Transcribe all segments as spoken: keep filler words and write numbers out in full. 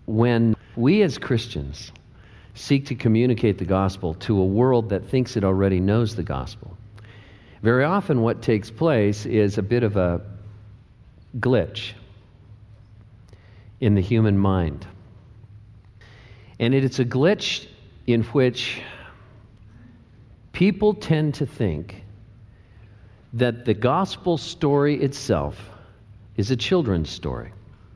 When we as Christians seek to communicate the gospel to a world that thinks it already knows the gospel, very often what takes place is a bit of a glitch in the human mind. And it, it's a glitch in which people tend to think that the gospel story itself is a children's story.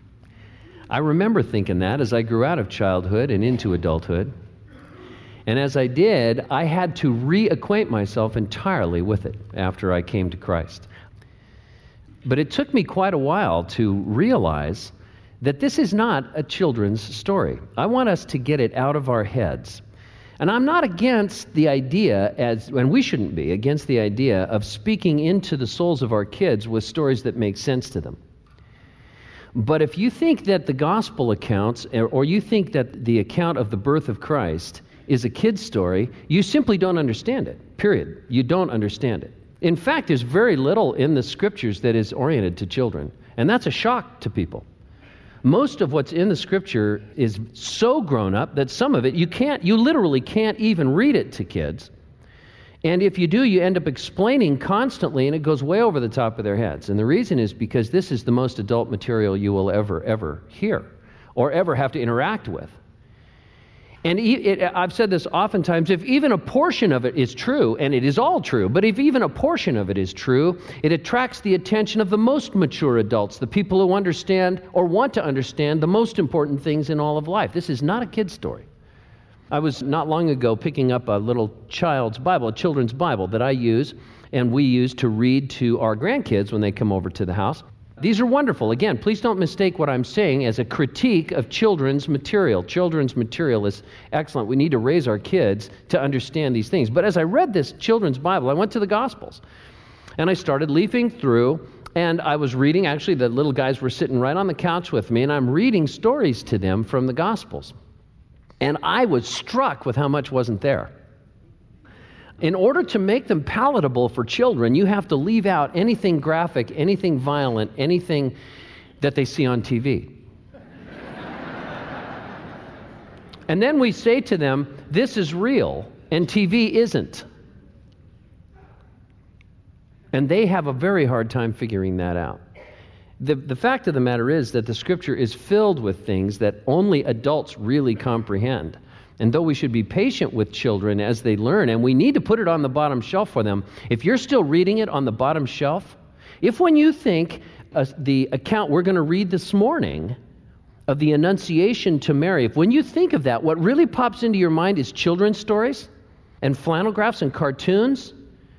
I remember thinking that as I grew out of childhood and into adulthood. And as I did, I had to reacquaint myself entirely with it after I came to Christ. But it took me quite a while to realize that this is not a children's story. I want us to get it out of our heads. And I'm not against the idea, as, and we shouldn't be, against the idea of speaking into the souls of our kids with stories that make sense to them. But if you think that the gospel accounts, or you think that the account of the birth of Christ is a kid's story, you simply don't understand it, period. You don't understand it. In fact, there's very little in the scriptures that is oriented to children, and that's a shock to people. Most of what's in the scripture is so grown up that some of it, you can't, you literally can't even read it to kids. And if you do, you end up explaining constantly, and it goes way over the top of their heads. And the reason is because this is the most adult material you will ever, ever hear or ever have to interact with. And it, I've said this oftentimes, if even a portion of it is true, and it is all true, but if even a portion of it is true, it attracts the attention of the most mature adults, the people who understand or want to understand the most important things in all of life. This is not a kid's story. I was not long ago picking up a little child's Bible, a children's Bible that I use, and we use to read to our grandkids when they come over to the house. These are wonderful. Again, please don't mistake what I'm saying as a critique of children's material. Children's material is excellent. We need to raise our kids to understand these things. But as I read this children's Bible, I went to the Gospels, and I started leafing through, and I was reading. Actually, the little guys were sitting right on the couch with me, and I'm reading stories to them from the Gospels. And I was struck with how much wasn't there. In order to make them palatable for children, you have to leave out anything graphic, anything violent, anything that they see on T V. And then we say to them, this is real, and T V isn't. And they have a very hard time figuring that out. The, the fact of the matter is that the Scripture is filled with things that only adults really comprehend. And though we should be patient with children as they learn, and we need to put it on the bottom shelf for them, if you're still reading it on the bottom shelf, if when you think uh, the account we're going to read this morning of the Annunciation to Mary, if when you think of that, what really pops into your mind is children's stories and flannel graphs and cartoons,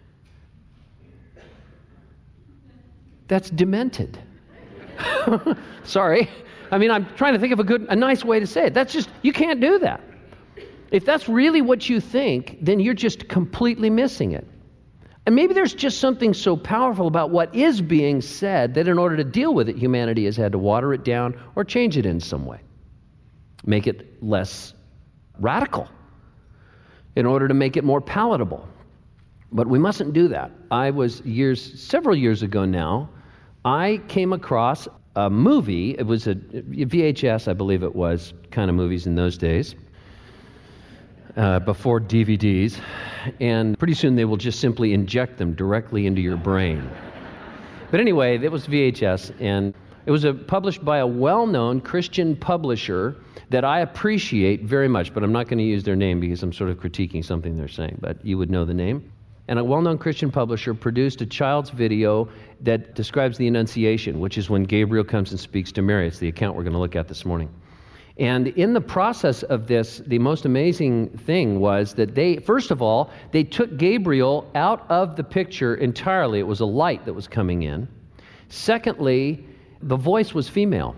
that's demented. Sorry. I mean, I'm trying to think of a good, a nice way to say it. That's just, you can't do that. If that's really what you think, then you're just completely missing it. And maybe there's just something so powerful about what is being said that in order to deal with it, humanity has had to water it down or change it in some way. Make it less radical in order to make it more palatable. But we mustn't do that. I was years, several years ago now, I came across a movie. It was a V H S, I believe it was, kind of movies in those days. Uh, before D V Ds, and pretty soon they will just simply inject them directly into your brain. But anyway, it was V H S, and it was a, published by a well-known Christian publisher that I appreciate very much, but I'm not going to use their name because I'm sort of critiquing something they're saying, but you would know the name. And a well-known Christian publisher produced a child's video that describes the Annunciation, which is when Gabriel comes and speaks to Mary. It's the account we're going to look at this morning. And in the process of this, the most amazing thing was that they, first of all, they took Gabriel out of the picture entirely. It was a light that was coming in. Secondly, the voice was female.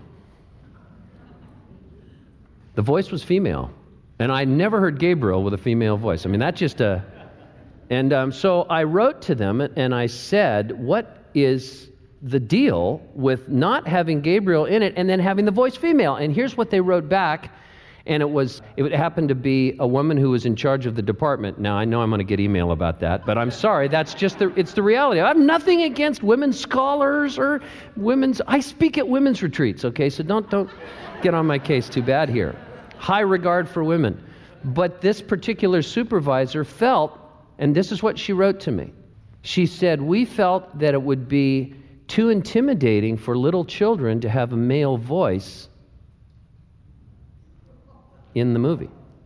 The voice was female. And I never heard Gabriel with a female voice. I mean, that's just a... And um, so I wrote to them and I said, what is the deal with not having Gabriel in it and then having the voice female? And here's what they wrote back. And it was, it happened to be a woman who was in charge of the department. Now, I know I'm going to get email about that, but I'm sorry, that's just the, it's the reality. I have nothing against women scholars or women's, I speak at women's retreats, okay? So don't, don't get on my case too bad here. High regard for women. But this particular supervisor felt, and this is what she wrote to me. She said, we felt that it would be too intimidating for little children to have a male voice in the movie.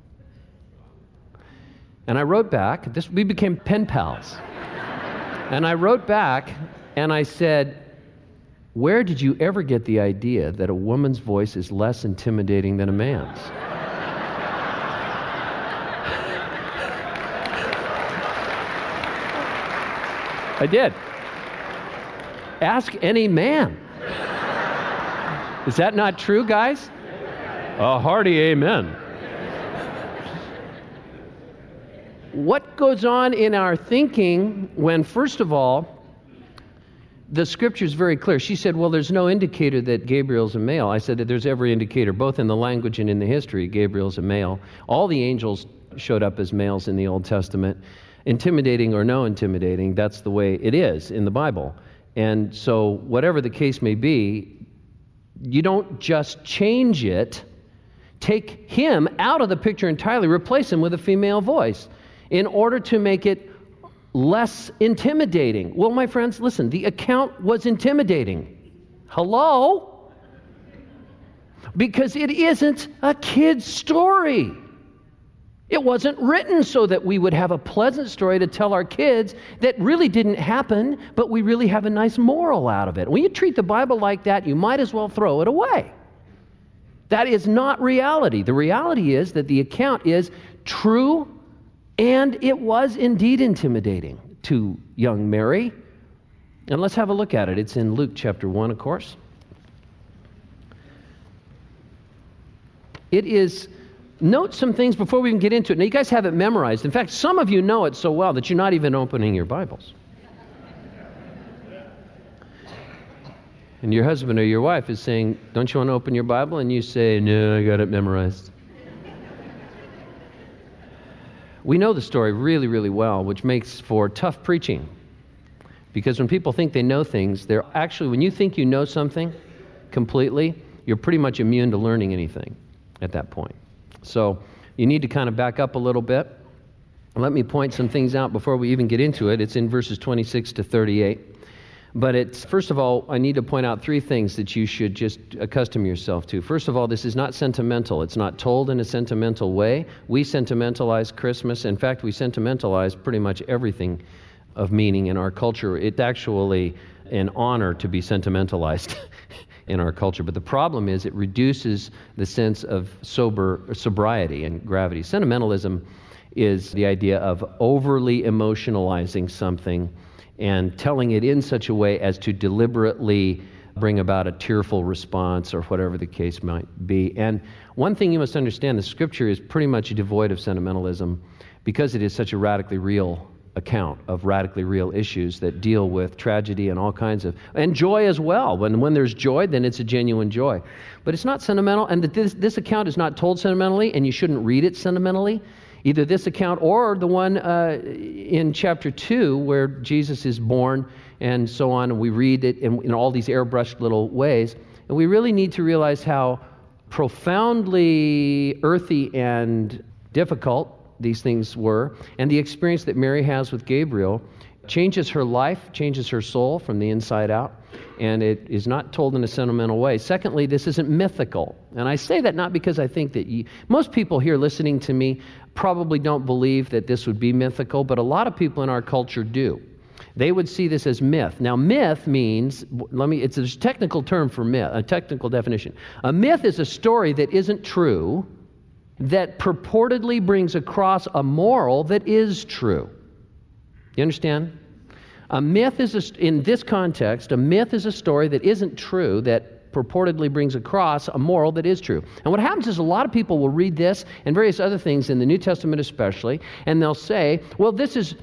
And I wrote back, this, we became pen pals. And I wrote back and I said, where did you ever get the idea that a woman's voice is less intimidating than a man's? I did. Ask any man. Is that not true, guys? A hearty amen. What goes on in our thinking when, first of all, the scripture's very clear. She said, well, there's no indicator that Gabriel's a male. I said that there's every indicator, both in the language and in the history, Gabriel's a male. All the angels showed up as males in the Old Testament. Intimidating or no intimidating, that's the way it is in the Bible. And so whatever the case may be, you don't just change it. Take him out of the picture entirely, replace him with a female voice in order to make it less intimidating. Well, my friends, listen, the account was intimidating. Hello? Because it isn't a kid's story. It wasn't written so that we would have a pleasant story to tell our kids that really didn't happen, but we really have a nice moral out of it. When you treat the Bible like that, you might as well throw it away. That is not reality. The reality is that the account is true, and it was indeed intimidating to young Mary. And let's have a look at it. It's in Luke chapter one, of course. It is, note some things before we can get into it. Now, you guys have it memorized. In fact, some of you know it so well that you're not even opening your Bibles. And your husband or your wife is saying, don't you want to open your Bible? And you say, no, I got it memorized. We know the story really, really well, which makes for tough preaching. Because when people think they know things, they're actually, when you think you know something completely, you're pretty much immune to learning anything at that point. So you need to kind of back up a little bit. Let me point some things out before we even get into it. It's in verses twenty-six to thirty-eight. But it's, first of all, I need to point out three things that you should just accustom yourself to. First of all, this is not sentimental. It's not told in a sentimental way. We sentimentalize Christmas. In fact, we sentimentalize pretty much everything of meaning in our culture. It's actually an honor to be sentimentalized in our culture. But the problem is it reduces the sense of sober sobriety and gravity. Sentimentalism is the idea of overly emotionalizing something and telling it in such a way as to deliberately bring about a tearful response or whatever the case might be. And one thing you must understand, the scripture is pretty much devoid of sentimentalism because it is such a radically real account of radically real issues that deal with tragedy and all kinds of, and joy as well. When when there's joy, then it's a genuine joy. But it's not sentimental, and that this, this account is not told sentimentally, and you shouldn't read it sentimentally. Either this account or the one uh, in chapter two where Jesus is born and so on, and we read it in, in all these airbrushed little ways. And we really need to realize how profoundly earthy and difficult these things were, and the experience that Mary has with Gabriel changes her life, changes her soul from the inside out, and it is not told in a sentimental way. Secondly, this isn't mythical. And I say that not because I think that you, most people here listening to me probably don't believe that this would be mythical, but a lot of people in our culture do. They would see this as myth. Now, myth means, let me, it's a technical term for myth, a technical definition. A myth is a story that isn't true, that purportedly brings across a moral that is true. You understand? A myth is, a, in this context, a myth is a story that isn't true, that purportedly brings across a moral that is true. And what happens is a lot of people will read this and various other things in the New Testament especially, and they'll say, well, this is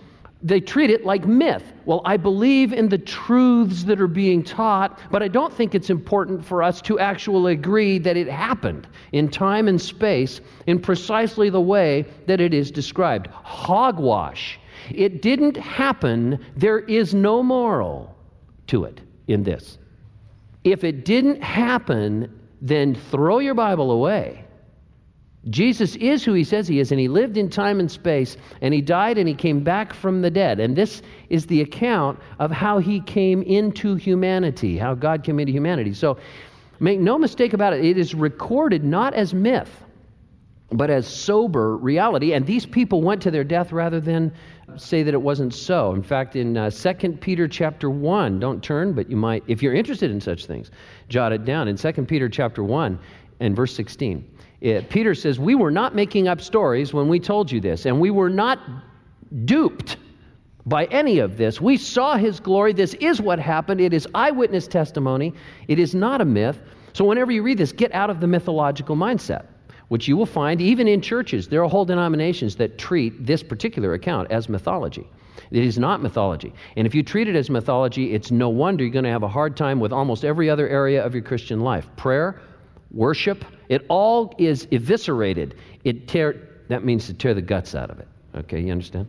They treat it like myth. Well, I believe in the truths that are being taught, but I don't think it's important for us to actually agree that it happened in time and space in precisely the way that it is described. Hogwash. It didn't happen. There is no moral to it in this. If it didn't happen, then throw your Bible away. Jesus is who he says he is, and he lived in time and space, and he died and he came back from the dead. And this is the account of how he came into humanity, how God came into humanity. So make no mistake about it, it is recorded not as myth, but as sober reality. And these people went to their death rather than say that it wasn't so. In fact, in uh, Second Peter chapter one, don't turn, but you might, if you're interested in such things, jot it down. In Second Peter chapter one and verse sixteen, It, Peter says, we were not making up stories when we told you this, and we were not duped by any of this. We saw his glory. This is what happened. It is eyewitness testimony. It is not a myth. So whenever you read this, get out of the mythological mindset, which you will find even in churches. There are whole denominations that treat this particular account as mythology. It is not mythology. And if you treat it as mythology, it's no wonder you're going to have a hard time with almost every other area of your Christian life. Prayer, worship, it all is eviscerated. It tear, that means to tear the guts out of it. Okay, you understand?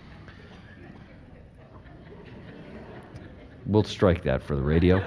We'll strike that for the radio.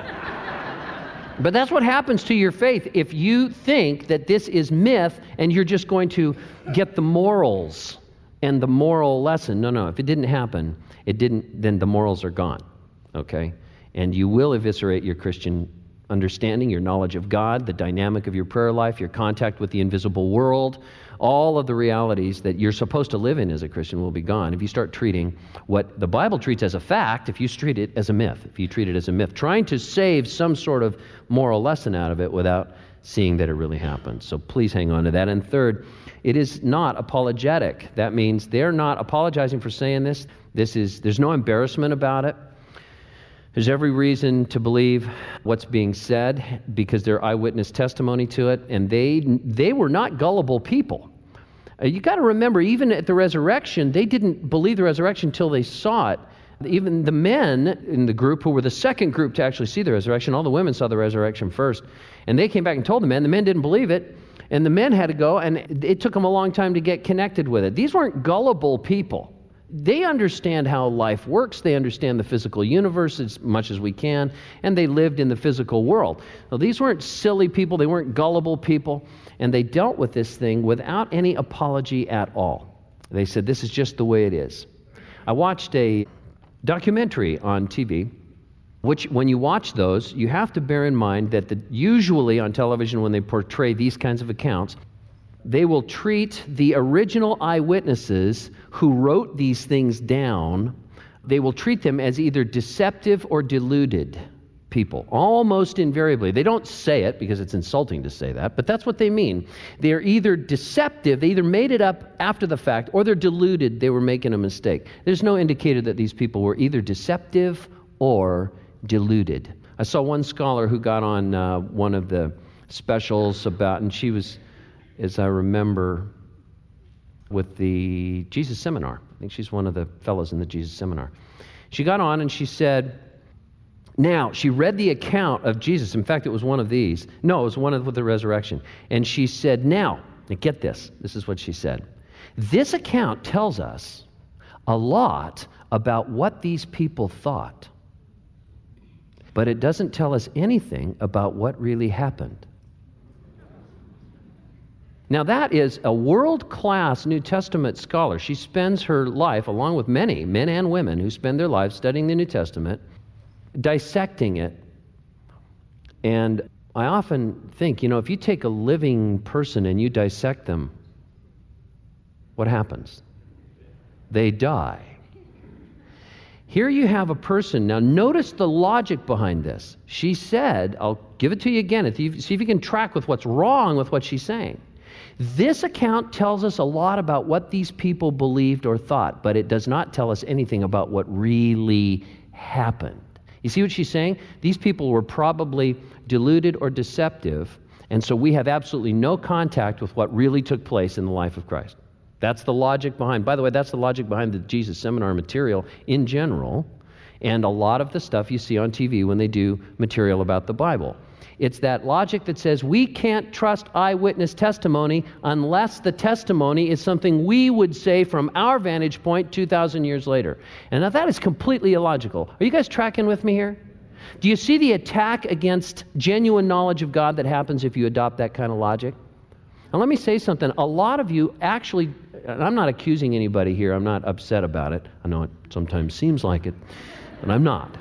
But that's what happens to your faith if you think that this is myth and you're just going to get the morals and the moral lesson. No, no, if it didn't happen, it didn't, then the morals are gone. Okay? And you will eviscerate your Christian understanding, your knowledge of God, the dynamic of your prayer life, your contact with the invisible world, all of the realities that you're supposed to live in as a Christian will be gone if you start treating what the Bible treats as a fact, if you treat it as a myth, if you treat it as a myth, trying to save some sort of moral lesson out of it without seeing that it really happened. So please hang on to that. And third, it is not apologetic. That means they're not apologizing for saying this. This is, there's no embarrassment about it. There's every reason to believe what's being said because they're eyewitness testimony to it, and they they were not gullible people. Uh, you got to remember, even at the resurrection, they didn't believe the resurrection until they saw it. Even the men in the group who were the second group to actually see the resurrection, all the women saw the resurrection first, and they came back and told the men. The men didn't believe it, and the men had to go, and it took them a long time to get connected with it. These weren't gullible people. They understand how life works. They understand the physical universe as much as we can, and they lived in the physical world. Now, these weren't silly people. They weren't gullible people, and they dealt with this thing without any apology at all. They said, this is just the way it is. I watched a documentary on T V, which when you watch those, you have to bear in mind that the, usually on television when they portray these kinds of accounts, they will treat the original eyewitnesses who wrote these things down, they will treat them as either deceptive or deluded people, almost invariably. They don't say it because it's insulting to say that, but that's what they mean. They're either deceptive, they either made it up after the fact, or they're deluded, they were making a mistake. There's no indicator that these people were either deceptive or deluded. I saw one scholar who got on uh, one of the specials about, and she was, as I remember, with the Jesus Seminar. I think she's one of the fellows in the Jesus Seminar. She got on and she said, now, she read the account of Jesus. In fact, it was one of these. No, it was one of with the resurrection. And she said, now, now get this. This is what she said. This account tells us a lot about what these people thought, but it doesn't tell us anything about what really happened. Now that is a world-class New Testament scholar. She spends her life, along with many men and women who spend their lives studying the New Testament, dissecting it. And I often think, you know, if you take a living person and you dissect them, what happens? They die. Here you have a person. Now notice the logic behind this. She said, I'll give it to you again, if you, see if you can track with what's wrong with what she's saying. This account tells us a lot about what these people believed or thought, but it does not tell us anything about what really happened. You see what she's saying? These people were probably deluded or deceptive, and so we have absolutely no contact with what really took place in the life of Christ. That's the logic behind, by the way, that's the logic behind the Jesus Seminar material in general, and a lot of the stuff you see on T V when they do material about the Bible. It's that logic that says we can't trust eyewitness testimony unless the testimony is something we would say from our vantage point two thousand years later. And now that is completely illogical. Are you guys tracking with me here? Do you see the attack against genuine knowledge of God that happens if you adopt that kind of logic? Now let me say something. A lot of you actually, and I'm not accusing anybody here, I'm not upset about it. I know it sometimes seems like it, but I'm not.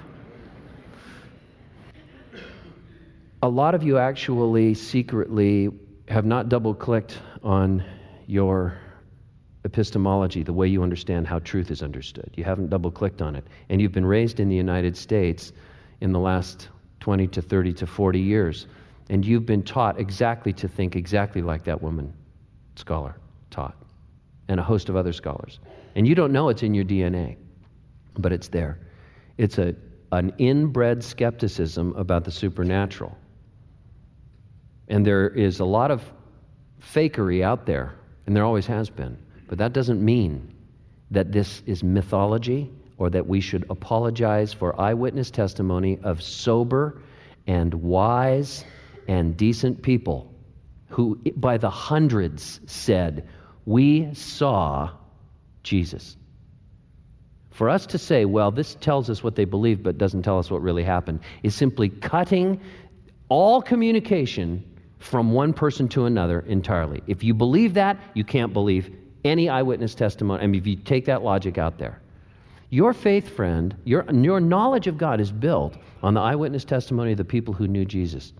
A lot of you actually secretly have not double-clicked on your epistemology, the way you understand how truth is understood. You haven't double-clicked on it. And you've been raised in the United States in the last twenty to thirty to forty years. And you've been taught exactly to think exactly like that woman, scholar, taught, and a host of other scholars. And you don't know it's in your D N A, but it's there. It's a, an inbred skepticism about the supernatural. And there is a lot of fakery out there, and there always has been. But that doesn't mean that this is mythology or that we should apologize for eyewitness testimony of sober and wise and decent people who, by the hundreds, said, "We saw Jesus." For us to say, well, this tells us what they believe but doesn't tell us what really happened, is simply cutting all communication from one person to another entirely. If you believe that, you can't believe any eyewitness testimony. I mean, if you take that logic out there. Your faith, friend, your, your knowledge of God is built on the eyewitness testimony of the people who knew Jesus.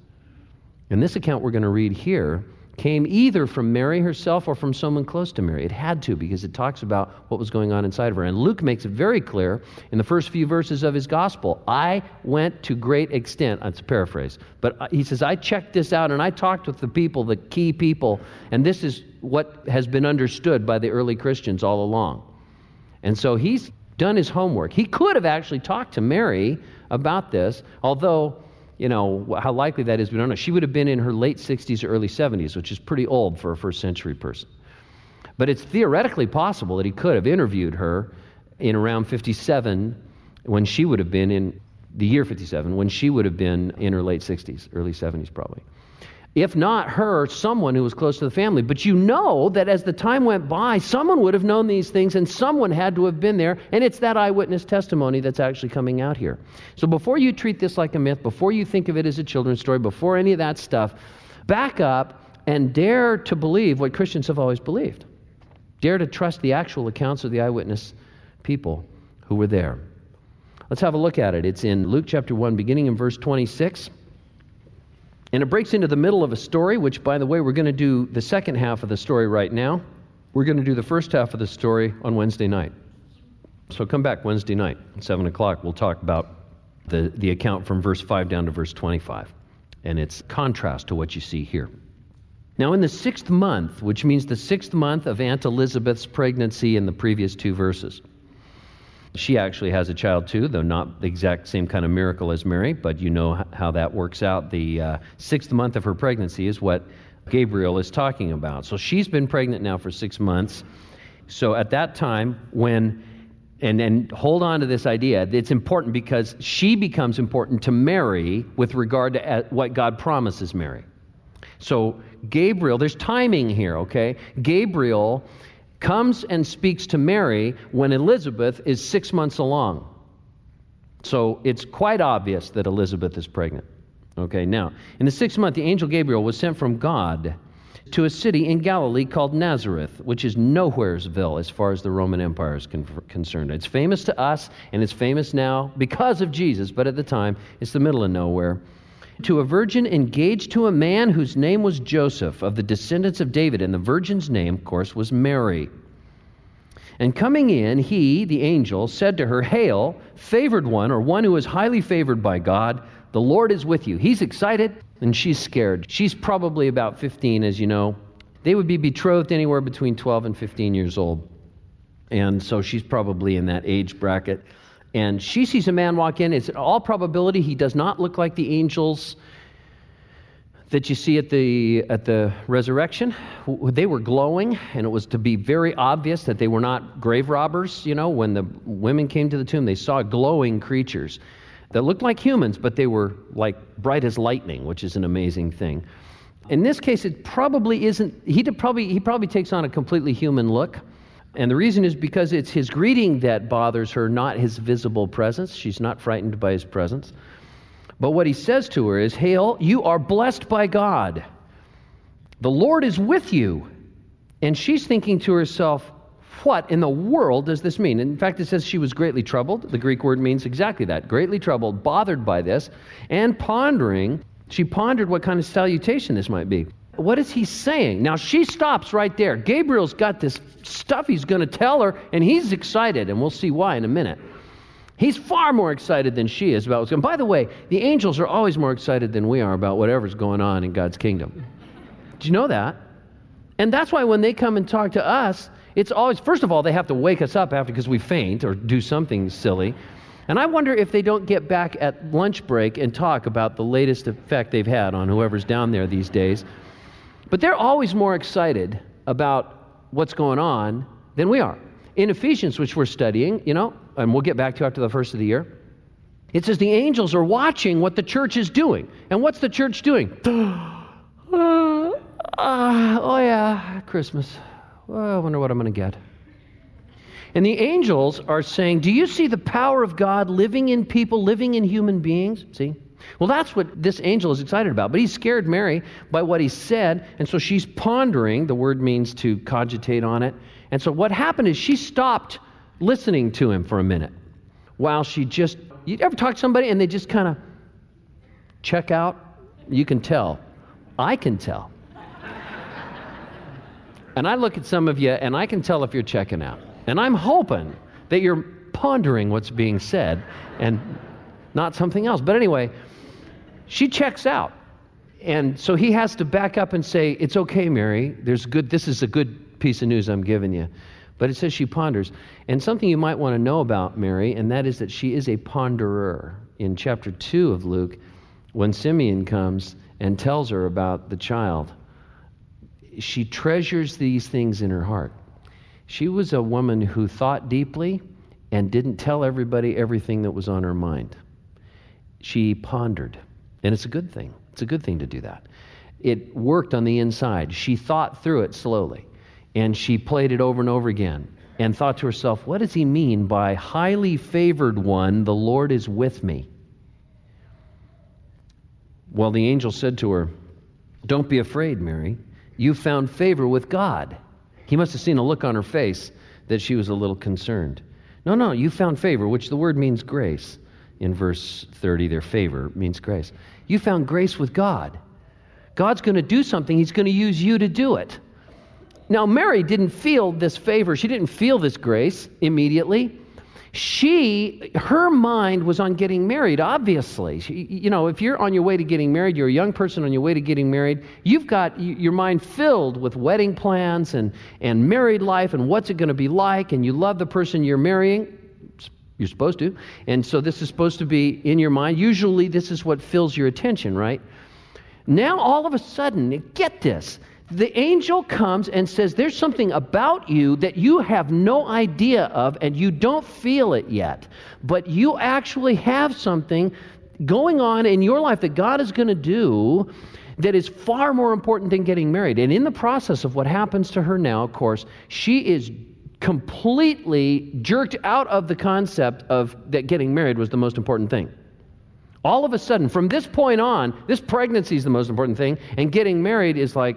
And this account we're going to read here came either from Mary herself or from someone close to Mary. It had to, because it talks about what was going on inside of her. And Luke makes it very clear in the first few verses of his gospel. I went to great extent, that's a paraphrase, but he says, I checked this out and I talked with the people, the key people, and this is what has been understood by the early Christians all along. And so he's done his homework. He could have actually talked to Mary about this, although, you know, how likely that is, we don't know. She would have been in her late sixties or early seventies, which is pretty old for a first century person. But it's theoretically possible that he could have interviewed her in around fifty-seven, when she would have been in the year fifty-seven, when she would have been in her late sixties, early seventies probably. If not her, someone who was close to the family. But you know that as the time went by, someone would have known these things and someone had to have been there, and it's that eyewitness testimony that's actually coming out here. So before you treat this like a myth, before you think of it as a children's story, before any of that stuff, back up and dare to believe what Christians have always believed. Dare to trust the actual accounts of the eyewitness people who were there. Let's have a look at it. It's in Luke chapter one, beginning in verse twenty-six. And it breaks into the middle of a story, which, by the way, we're going to do the second half of the story right now. We're going to do the first half of the story on Wednesday night. So come back Wednesday night at seven o'clock. We'll talk about the, the account from verse five down to verse twenty-five and its contrast to what you see here. Now, in the sixth month, which means the sixth month of Aunt Elizabeth's pregnancy in the previous two verses, she actually has a child too, though not the exact same kind of miracle as Mary, but you know how that works out. The uh, sixth month of her pregnancy is what Gabriel is talking about. So she's been pregnant now for six months. So at that time, when, and, and hold on to this idea, it's important because she becomes important to Mary with regard to what God promises Mary. So Gabriel, there's timing here, okay? Gabriel comes and speaks to Mary when Elizabeth is six months along. So it's quite obvious that Elizabeth is pregnant. Okay, now, in the sixth month, the angel Gabriel was sent from God to a city in Galilee called Nazareth, which is nowheresville as far as the Roman Empire is con- concerned. It's famous to us, and it's famous now because of Jesus, but at the time, it's the middle of nowhere. To a virgin engaged to a man whose name was Joseph, of the descendants of David, and the virgin's name, of course, was Mary. And coming in, he, the angel, said to her, "Hail, favored one," or one who is highly favored by God, "the Lord is with you." He's excited, and she's scared. She's probably about fifteen, as you know. They would be betrothed anywhere between twelve and fifteen years old. And so she's probably in that age bracket. And she sees a man walk in. It's in all probability he does not look like the angels that you see at the at the resurrection, they were glowing, and it was to be very obvious that they were not grave robbers. You know, when the women came to the tomb, they saw glowing creatures that looked like humans, but they were like bright as lightning, which is an amazing thing. In this case, it probably isn't. He did probably he probably takes on a completely human look, and the reason is because it's his greeting that bothers her, not his visible presence. She's not frightened by his presence. But what he says to her is, "Hail, you are blessed by God. The Lord is with you." And she's thinking to herself, what in the world does this mean? In fact, it says she was greatly troubled. The Greek word means exactly that. Greatly troubled, bothered by this, and pondering. She pondered what kind of salutation this might be. What is he saying? Now she stops right there. Gabriel's got this stuff he's going to tell her, and he's excited, and we'll see why in a minute. He's far more excited than she is about what's going on. By the way, the angels are always more excited than we are about whatever's going on in God's kingdom. Do you know that? And that's why when they come and talk to us, it's always, first of all, they have to wake us up after because we faint or do something silly. And I wonder if they don't get back at lunch break and talk about the latest effect they've had on whoever's down there these days. But they're always more excited about what's going on than we are. In Ephesians, which we're studying, you know, and we'll get back to after the first of the year, it says the angels are watching what the church is doing. And what's the church doing? uh, uh, oh yeah, Christmas. Well, I wonder what I'm going to get. And the angels are saying, do you see the power of God living in people, living in human beings? See? Well, that's what this angel is excited about. But he scared Mary by what he said, and so she's pondering. The word means to cogitate on it. And so what happened is she stopped listening to him for a minute while she just, you ever talk to somebody and they just kind of check out? You can tell. I can tell. And I look at some of you and I can tell if you're checking out. And I'm hoping that you're pondering what's being said and not something else. But anyway, she checks out. And so he has to back up and say, it's okay, Mary. There's good, this is a good piece of news I'm giving you. But it says she ponders. And something you might want to know about Mary, and that is that she is a ponderer. In chapter two of Luke, when Simeon comes and tells her about the child, she treasures these things in her heart. She was a woman who thought deeply and didn't tell everybody everything that was on her mind. She pondered. And it's a good thing. It's a good thing to do that. It worked on the inside. She thought through it slowly. And she played it over and over again and thought to herself, what does he mean by highly favored one, the Lord is with me? Well, the angel said to her, don't be afraid, Mary. You found favor with God. He must have seen a look on her face that she was a little concerned. No, no, you found favor, which the word means grace. In verse thirty, their favor means grace. You found grace with God. God's going to do something. He's going to use you to do it. Now, Mary didn't feel this favor. She didn't feel this grace immediately. She, her mind was on getting married, obviously. She, you know, if you're on your way to getting married, you're a young person on your way to getting married, you've got your mind filled with wedding plans and, and married life and what's it going to be like, and you love the person you're marrying. You're supposed to. And so this is supposed to be in your mind. Usually this is what fills your attention, right? Now all of a sudden, get this, the angel comes and says, there's something about you that you have no idea of and you don't feel it yet. But you actually have something going on in your life that God is going to do that is far more important than getting married. And in the process of what happens to her now, of course, she is completely jerked out of the concept of that getting married was the most important thing. All of a sudden, from this point on, this pregnancy is the most important thing, and getting married is like,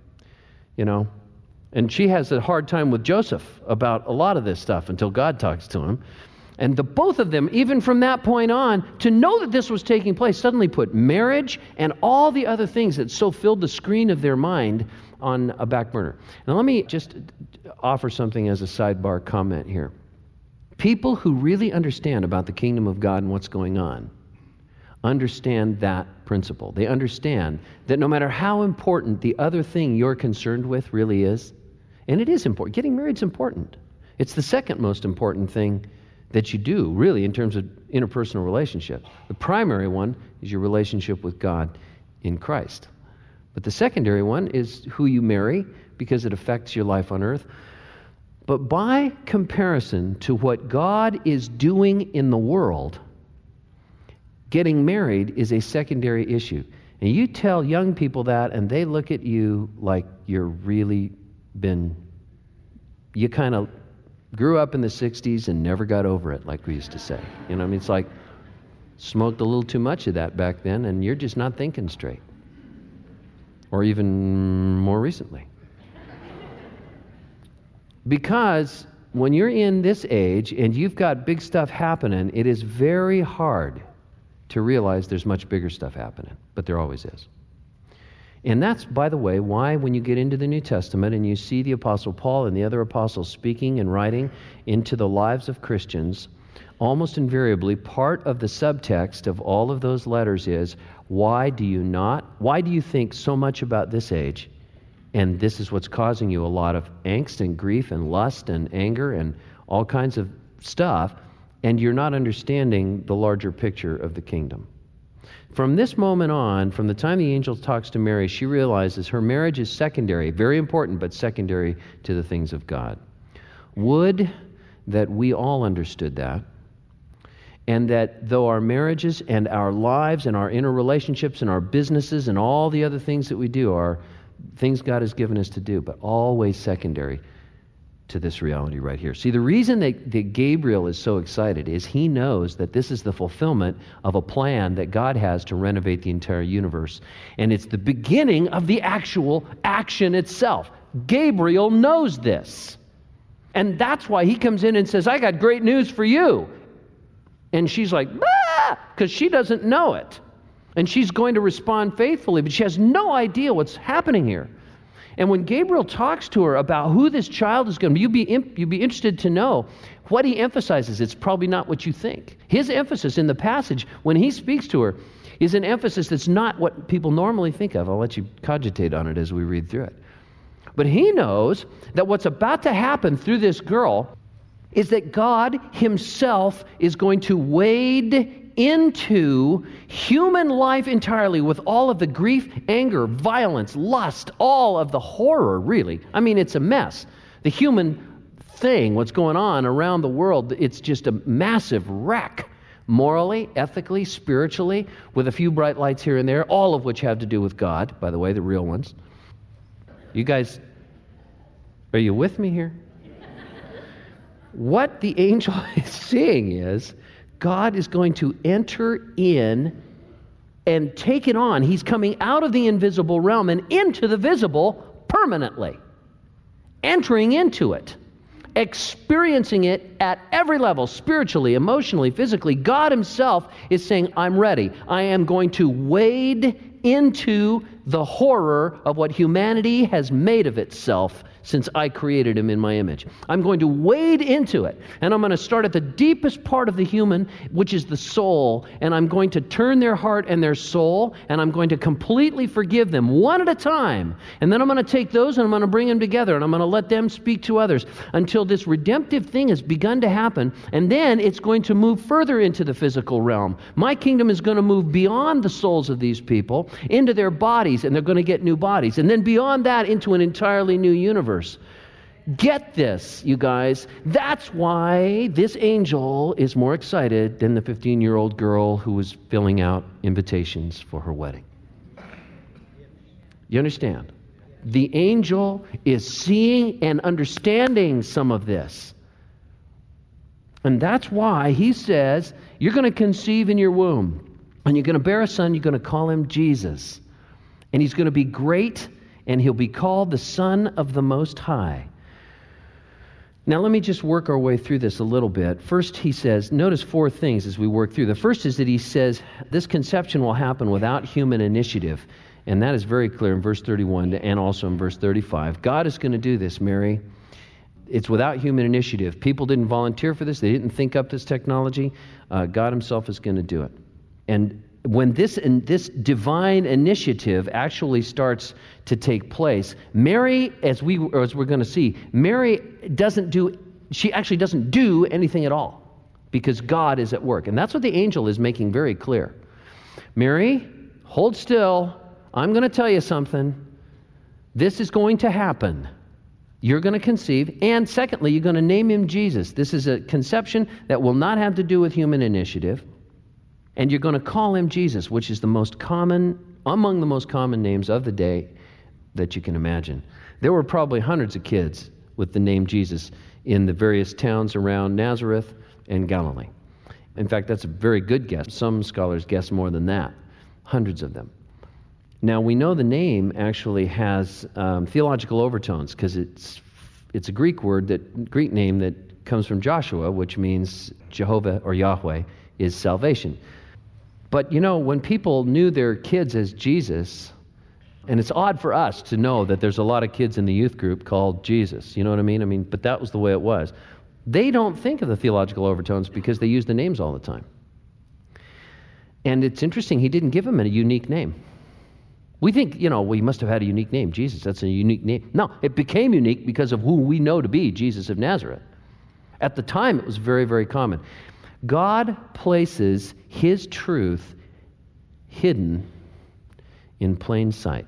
you know, and she has a hard time with Joseph about a lot of this stuff until God talks to him. And the both of them, even from that point on, to know that this was taking place, suddenly put marriage and all the other things that so filled the screen of their mind on a back burner. Now let me just offer something as a sidebar comment here. People who really understand about the kingdom of God and what's going on understand that principle. They understand that no matter how important the other thing you're concerned with really is, and it is important. Getting married is important. It's the second most important thing that you do, really, in terms of interpersonal relationships. The primary one is your relationship with God in Christ. But the secondary one is who you marry, because it affects your life on earth. But by comparison to what God is doing in the world, getting married is a secondary issue. And you tell young people that, and they look at you like you're really been, you kind of grew up in the sixties and never got over it, like we used to say. You know, I mean, it's like smoked a little too much of that back then, and you're just not thinking straight. Or even more recently. Because when you're in this age and you've got big stuff happening, it is very hard to realize there's much bigger stuff happening, but there always is. And that's, by the way, why when you get into the New Testament and you see the Apostle Paul and the other apostles speaking and writing into the lives of Christians, almost invariably part of the subtext of all of those letters is, why do you not, why do you think so much about this age? And this is what's causing you a lot of angst and grief and lust and anger and all kinds of stuff, and you're not understanding the larger picture of the kingdom. From this moment on, from the time the angel talks to Mary, she realizes her marriage is secondary, very important, but secondary to the things of God. Would that we all understood that, and that though our marriages and our lives and our interrelationships and our businesses and all the other things that we do are things God has given us to do, but always secondary to this reality right here. See, the reason that, that Gabriel is so excited is he knows that this is the fulfillment of a plan that God has to renovate the entire universe. And it's the beginning of the actual action itself. Gabriel knows this. And that's why he comes in and says, I got great news for you. And she's like, ah, because she doesn't know it. And she's going to respond faithfully, but she has no idea what's happening here. And when Gabriel talks to her about who this child is going to be, you'd be, imp- you'd be interested to know what he emphasizes. It's probably not what you think. His emphasis in the passage, when he speaks to her, is an emphasis that's not what people normally think of. I'll let you cogitate on it as we read through it. But he knows that what's about to happen through this girl is that God himself is going to wade into human life entirely with all of the grief, anger, violence, lust, all of the horror, really. I mean, it's a mess. The human thing, what's going on around the world, it's just a massive wreck. Morally, ethically, spiritually, with a few bright lights here and there, all of which have to do with God, by the way, the real ones. You guys, are you with me here? What the angel is seeing is God is going to enter in and take it on. He's coming out of the invisible realm and into the visible permanently. Entering into it. Experiencing it at every level, spiritually, emotionally, physically. God himself is saying, I'm ready. I am going to wade into the horror of what humanity has made of itself since I created him in my image. I'm going to wade into it, and I'm going to start at the deepest part of the human, which is the soul, and I'm going to turn their heart and their soul, and I'm going to completely forgive them one at a time, and then I'm going to take those and I'm going to bring them together, and I'm going to let them speak to others until this redemptive thing has begun to happen, and then it's going to move further into the physical realm. My kingdom is going to move beyond the souls of these people into their bodies, and they're going to get new bodies, and then beyond that into an entirely new universe. Get this, you guys. That's why this angel is more excited than the fifteen-year-old girl who was filling out invitations for her wedding. You understand? The angel is seeing and understanding some of this. And that's why he says, you're going to conceive in your womb, and you're going to bear a son, you're going to call him Jesus. And he's going to be great, and he'll be called the Son of the Most High. Now, let me just work our way through this a little bit. First, he says, notice four things as we work through. The first is that he says, this conception will happen without human initiative. And that is very clear in verse thirty-one and also in verse thirty-five. God is going to do this, Mary. It's without human initiative. People didn't volunteer for this. They didn't think up this technology. Uh, God himself is going to do it. And when this in, this divine initiative actually starts to take place, Mary, as we as we're going to see, Mary doesn't do. She actually doesn't do anything at all because God is at work, and that's what the angel is making very clear. Mary, hold still. I'm going to tell you something. This is going to happen. You're going to conceive, and secondly, you're going to name him Jesus. This is a conception that will not have to do with human initiative, and you're going to call him Jesus, which is the most common, among the most common names of the day that you can imagine. There were probably hundreds of kids with the name Jesus in the various towns around Nazareth and Galilee. In fact, that's a very good guess. Some scholars guess more than that, hundreds of them. Now, we know the name actually has um, theological overtones because it's it's a Greek word, that Greek name that comes from Joshua, which means Jehovah or Yahweh is salvation. But, you know, when people knew their kids as Jesus, and it's odd for us to know that there's a lot of kids in the youth group called Jesus, you know what I mean? I mean, but that was the way it was. They don't think of the theological overtones because they use the names all the time. And it's interesting, he didn't give him a unique name. We think, you know, well, he must have had a unique name. Jesus, that's a unique name. No, it became unique because of who we know to be Jesus of Nazareth. At the time, it was very, very common. God places his truth hidden in plain sight.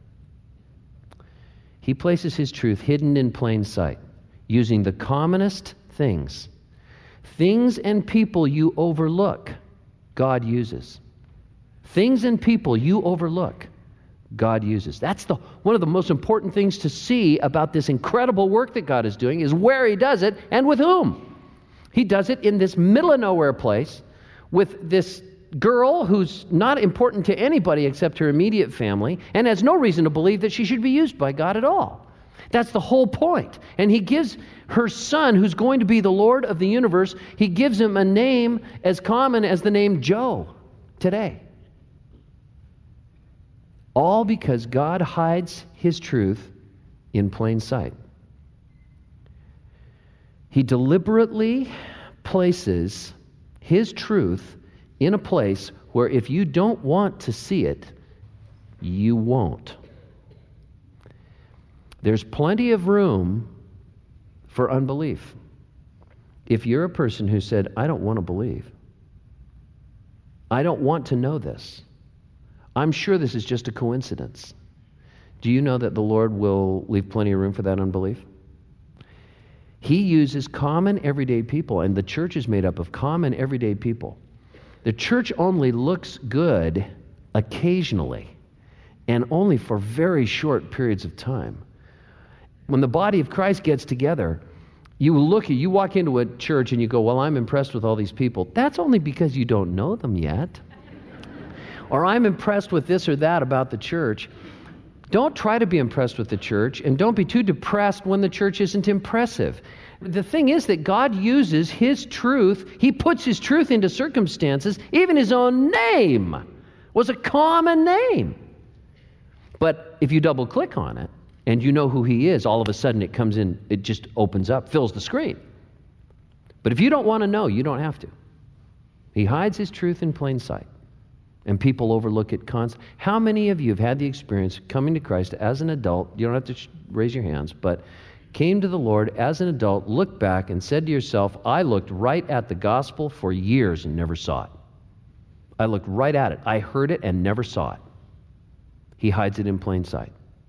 He places his truth hidden in plain sight, using the commonest things. Things and people you overlook, God uses. Things and people you overlook, God uses. That's the one of the most important things to see about this incredible work that God is doing is where he does it and with whom. He does it in this middle of nowhere place with this girl who's not important to anybody except her immediate family and has no reason to believe that she should be used by God at all. That's the whole point. And he gives her son, who's going to be the Lord of the universe, he gives him a name as common as the name Joe today. All because God hides his truth in plain sight. He deliberately places his truth in a place where if you don't want to see it, you won't. There's plenty of room for unbelief. If you're a person who said, I don't want to believe, I don't want to know this, I'm sure this is just a coincidence. Do you know that the Lord will leave plenty of room for that unbelief? He uses common, everyday people, and the church is made up of common, everyday people. The church only looks good occasionally, and only for very short periods of time. When the body of Christ gets together, you look, you walk into a church and you go, well, I'm impressed with all these people. That's only because you don't know them yet. Or I'm impressed with this or that about the church. Don't try to be impressed with the church, and don't be too depressed when the church isn't impressive. The thing is that God uses his truth. He puts his truth into circumstances. Even his own name was a common name. But if you double click on it and you know who he is, all of a sudden it comes in, it just opens up, fills the screen. But if you don't want to know, you don't have to. He hides his truth in plain sight. And people overlook it constantly. How many of you have had the experience of coming to Christ as an adult? You don't have to sh- raise your hands, but came to the Lord as an adult, looked back and said to yourself, I looked right at the gospel for years and never saw it. I looked right at it. I heard it and never saw it. He hides it in plain sight.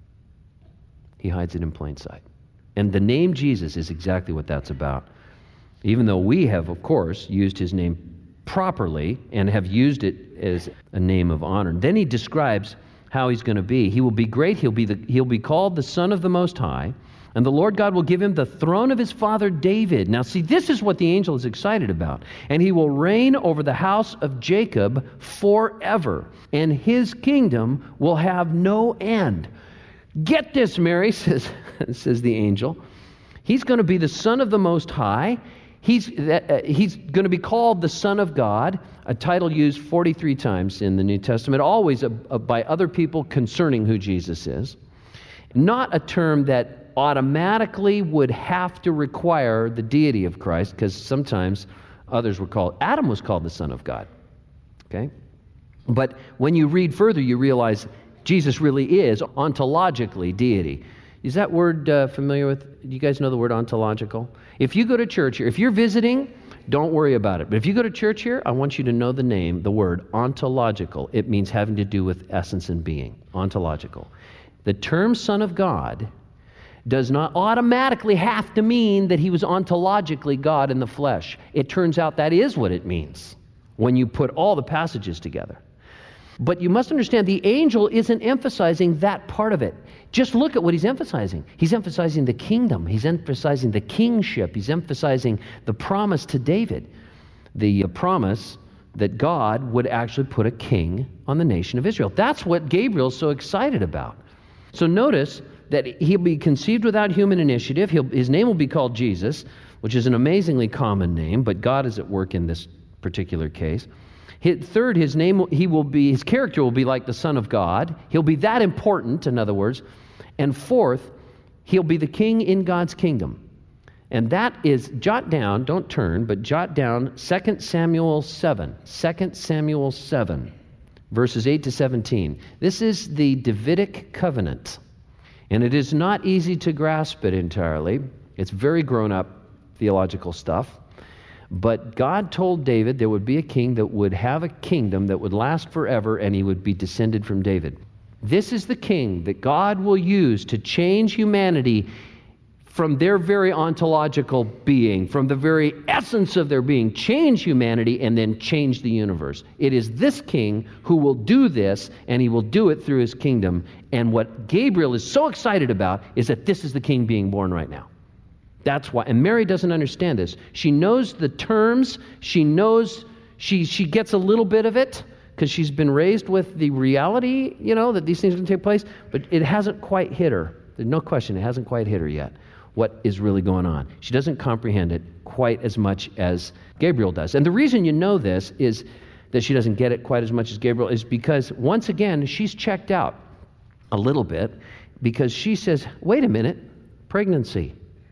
He hides it in plain sight. And the name Jesus is exactly what that's about. Even though we have, of course, used his name properly and have used it as a name of honor. Then he describes how he's going to be. He will be great. He'll be the, he'll be called the Son of the Most High, and the Lord God will give him the throne of his father David. Now see, this is what the angel is excited about. And he will reign over the house of Jacob forever, and his kingdom will have no end. Get this, Mary, says, says the angel. He's going to be the Son of the Most High. He's, uh, he's going to be called the Son of God, a title used forty-three times in the New Testament, always a, a, by other people concerning who Jesus is. Not a term that automatically would have to require the deity of Christ, because sometimes others were called, Adam was called the Son of God. Okay? But when you read further, you realize Jesus really is ontologically deity. Is that word uh, familiar with, do you guys know the word ontological? If you go to church, if you're visiting Don't worry about it. But if you go to church here, I want you to know the name, the word ontological. It means having to do with essence and being. Ontological. The term Son of God does not automatically have to mean that he was ontologically God in the flesh. It turns out that is what it means when you put all the passages together. But you must understand the angel isn't emphasizing that part of it. Just look at what he's emphasizing. He's emphasizing the kingdom. He's emphasizing the kingship. He's emphasizing the promise to David. The uh, promise that God would actually put a king on the nation of Israel. That's what Gabriel's so excited about. So notice that he'll be conceived without human initiative. He'll, his name will be called Jesus, which is an amazingly common name, but God is at work in this particular case. His, third, his name, he will be, his character will be like the Son of God. He'll be that important, in other words. And fourth, he'll be the king in God's kingdom. And that is, jot down, don't turn, but jot down Second Samuel seven. Second Samuel seven, verses eight to seventeen. This is the Davidic covenant. And it is not easy to grasp it entirely. It's very grown-up theological stuff. But God told David there would be a king that would have a kingdom that would last forever, and he would be descended from David. This is the king that God will use to change humanity from their very ontological being, from the very essence of their being, change humanity and then change the universe. It is this king who will do this, and he will do it through his kingdom. And what Gabriel is so excited about is that this is the king being born right now. That's why. And Mary doesn't understand this. She knows the terms. She knows, she, she gets a little bit of it because she's been raised with the reality, you know, that these things are going to take place, but it hasn't quite hit her. There's no question, it hasn't quite hit her yet. What is really going on. She doesn't comprehend it quite as much as Gabriel does. And the reason you know this is that she doesn't get it quite as much as Gabriel is because, once again, she's checked out a little bit because she says, wait a minute, pregnancy.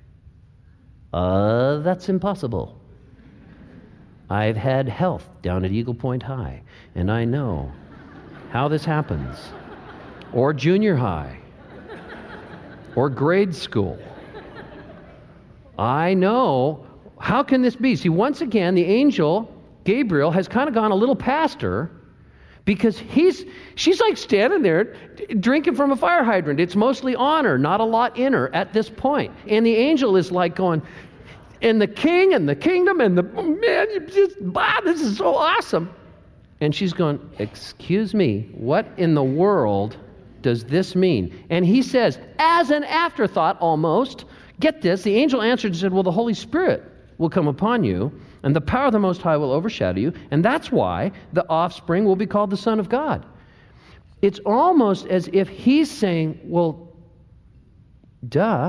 Uh, that's impossible. I've had health down at Eagle Point High, and I know how this happens. Or junior high. Or grade school. I know. How can this be? See, once again, the angel, Gabriel, has kind of gone a little past her because he's, she's like standing there drinking from a fire hydrant. It's mostly on her, not a lot in her at this point. And the angel is like going, and the king and the kingdom and the, man, you just, wow, this is so awesome. And she's going, excuse me, what in the world does this mean? And he says, as an afterthought almost, get this, the angel answered and said, well, the Holy Spirit will come upon you, and the power of the Most High will overshadow you, and that's why the offspring will be called the Son of God. It's almost as if he's saying, well, duh.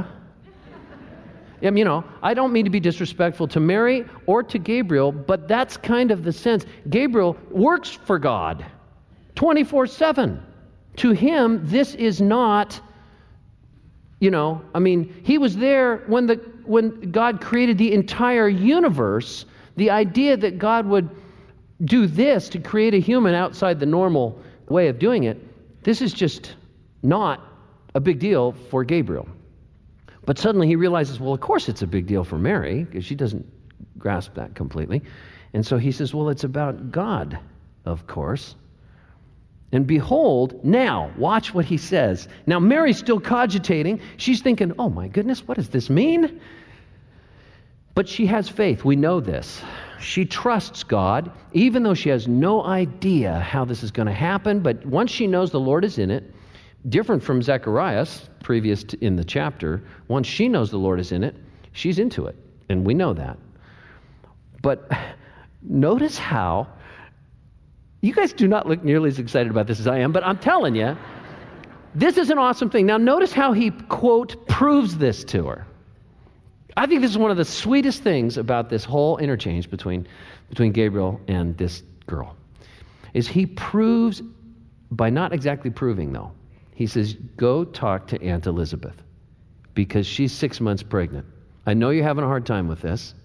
I mean, you know, I don't mean to be disrespectful to Mary or to Gabriel, but that's kind of the sense. Gabriel works for God twenty-four seven. To him, this is not... You know, I mean, he was there when the when God created the entire universe. The idea that God would do this to create a human outside the normal way of doing it, this is just not a big deal for Gabriel. But suddenly he realizes, well, of course it's a big deal for Mary, because she doesn't grasp that completely. And so he says, well, it's about God, of course. And behold, now, watch what he says. Now, Mary's still cogitating. She's thinking, oh my goodness, what does this mean? But she has faith. We know this. She trusts God, even though she has no idea how this is going to happen. But once she knows the Lord is in it, different from Zacharias, previous to, in the chapter, once she knows the Lord is in it, she's into it. And we know that. But notice how... You guys do not look nearly as excited about this as I am, but I'm telling you, this is an awesome thing. Now, notice how he, quote, proves this to her. I think this is one of the sweetest things about this whole interchange between, between Gabriel and this girl, is he proves, by not exactly proving, though, he says, go talk to Aunt Elizabeth, because she's six months pregnant. I know you're having a hard time with this.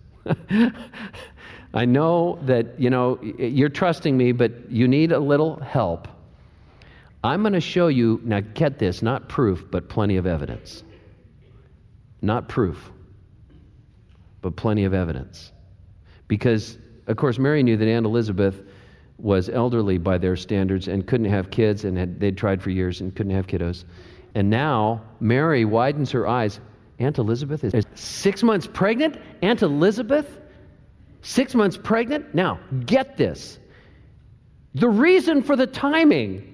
I know that, you know, you're trusting me, but you need a little help. I'm going to show you, now get this, not proof, but plenty of evidence. Not proof, but plenty of evidence. Because, of course, Mary knew that Aunt Elizabeth was elderly by their standards and couldn't have kids, and had, they'd tried for years and couldn't have kiddos. And now Mary widens her eyes. Aunt Elizabeth is six months pregnant? Aunt Elizabeth? Six months pregnant? Now, get this. The reason for the timing.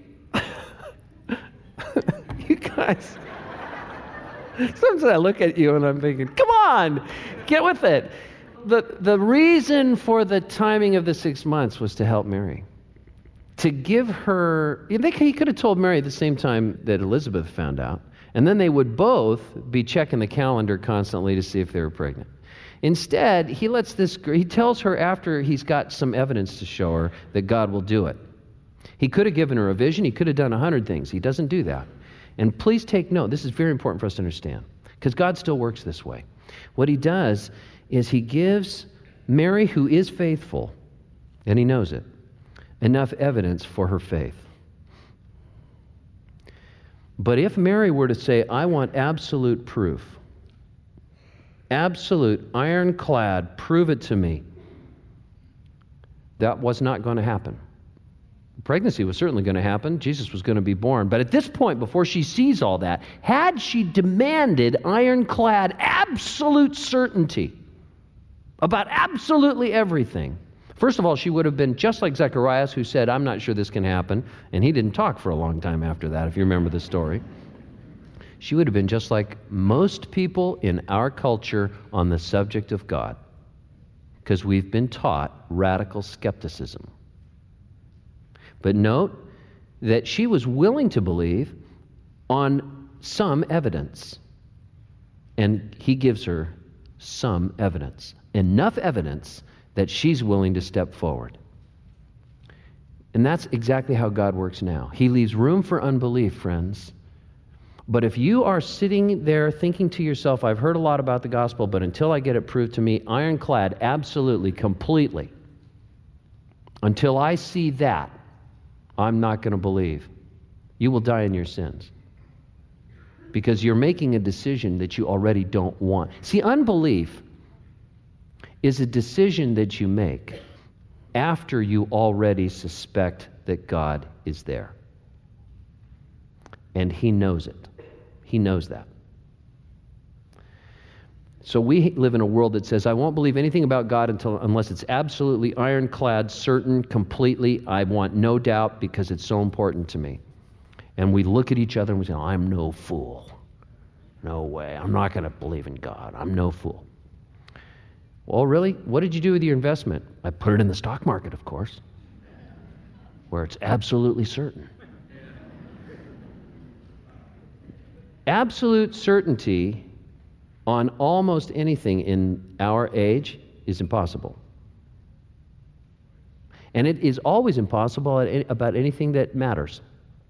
You guys. Sometimes I look at you and I'm thinking, come on, get with it. The, the reason for the timing of the six months was to help Mary. To give her, they, he could have told Mary at the same time that Elizabeth found out, and then they would both be checking the calendar constantly to see if they were pregnant. Instead, he lets this, he tells her after he's got some evidence to show her that God will do it. He could have given her a vision, he could have done a hundred things. He doesn't do that. And please take note, this is very important for us to understand, because God still works this way. What he does is he gives Mary, who is faithful, and he knows it, enough evidence for her faith. But if Mary were to say, I want absolute proof, absolute, ironclad, prove it to me, that was not going to happen. Pregnancy was certainly going to happen. Jesus was going to be born. But at this point, before she sees all that, had she demanded ironclad, absolute certainty about absolutely everything, first of all, she would have been just like Zacharias, who said, I'm not sure this can happen. And he didn't talk for a long time after that, if you remember the story. She would have been just like most people in our culture on the subject of God, because we've been taught radical skepticism. But note that she was willing to believe on some evidence. And he gives her some evidence. Enough evidence that she's willing to step forward. And that's exactly how God works now. He leaves room for unbelief, friends. But if you are sitting there thinking to yourself, I've heard a lot about the gospel, but until I get it proved to me, ironclad, absolutely, completely, until I see that, I'm not going to believe. You will die in your sins. Because you're making a decision that you already don't want. See, unbelief is a decision that you make after you already suspect that God is there. And he knows it. He knows that. So we live in a world that says, I won't believe anything about God until unless it's absolutely ironclad, certain, completely. I want no doubt because it's so important to me. And we look at each other and we say, I'm no fool. No way. I'm not going to believe in God. I'm no fool. Well, really? What did you do with your investment? I put it in the stock market, of course, where it's absolutely certain. Absolute certainty on almost anything in our age is impossible. And it is always impossible at any, about anything that matters.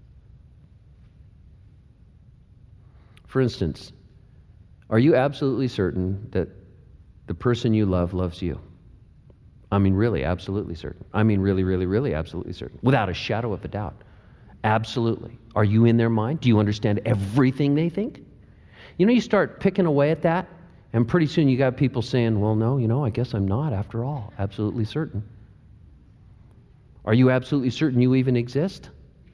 For instance, are you absolutely certain that the person you love loves you? I mean, really, absolutely certain. I mean, really, really, really, absolutely certain. Without a shadow of a doubt. Absolutely. Are you in their mind? Do you understand everything they think? You know, you start picking away at that, and pretty soon you got people saying, well, no, you know, I guess I'm not, after all, absolutely certain. Are you absolutely certain you even exist?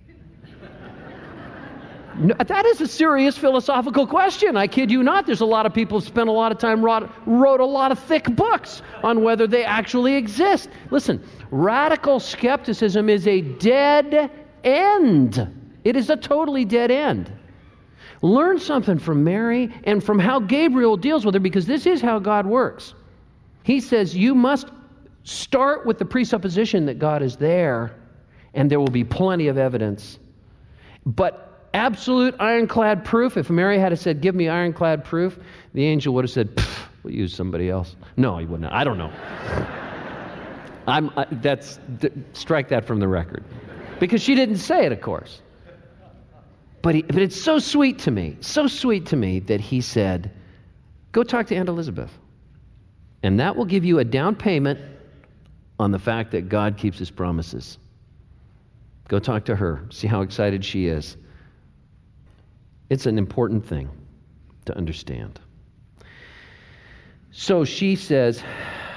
No, that is a serious philosophical question. I kid you not. There's a lot of people who spent a lot of time, wrote, wrote a lot of thick books on whether they actually exist. Listen, radical skepticism is a dead end. It is a totally dead end. Learn something from Mary and from how Gabriel deals with her, because this is how God works. He says you must start with the presupposition that God is there, and there will be plenty of evidence. But absolute ironclad proof, if Mary had said, give me ironclad proof, the angel would have said, we'll use somebody else. No, he wouldn't. I don't know. I'm, uh, that's, th- strike that from the record. Because she didn't say it, of course. But, he, but it's so sweet to me, so sweet to me that he said, go talk to Aunt Elizabeth. And that will give you a down payment on the fact that God keeps his promises. Go talk to her, see how excited she is. It's an important thing to understand. So she says,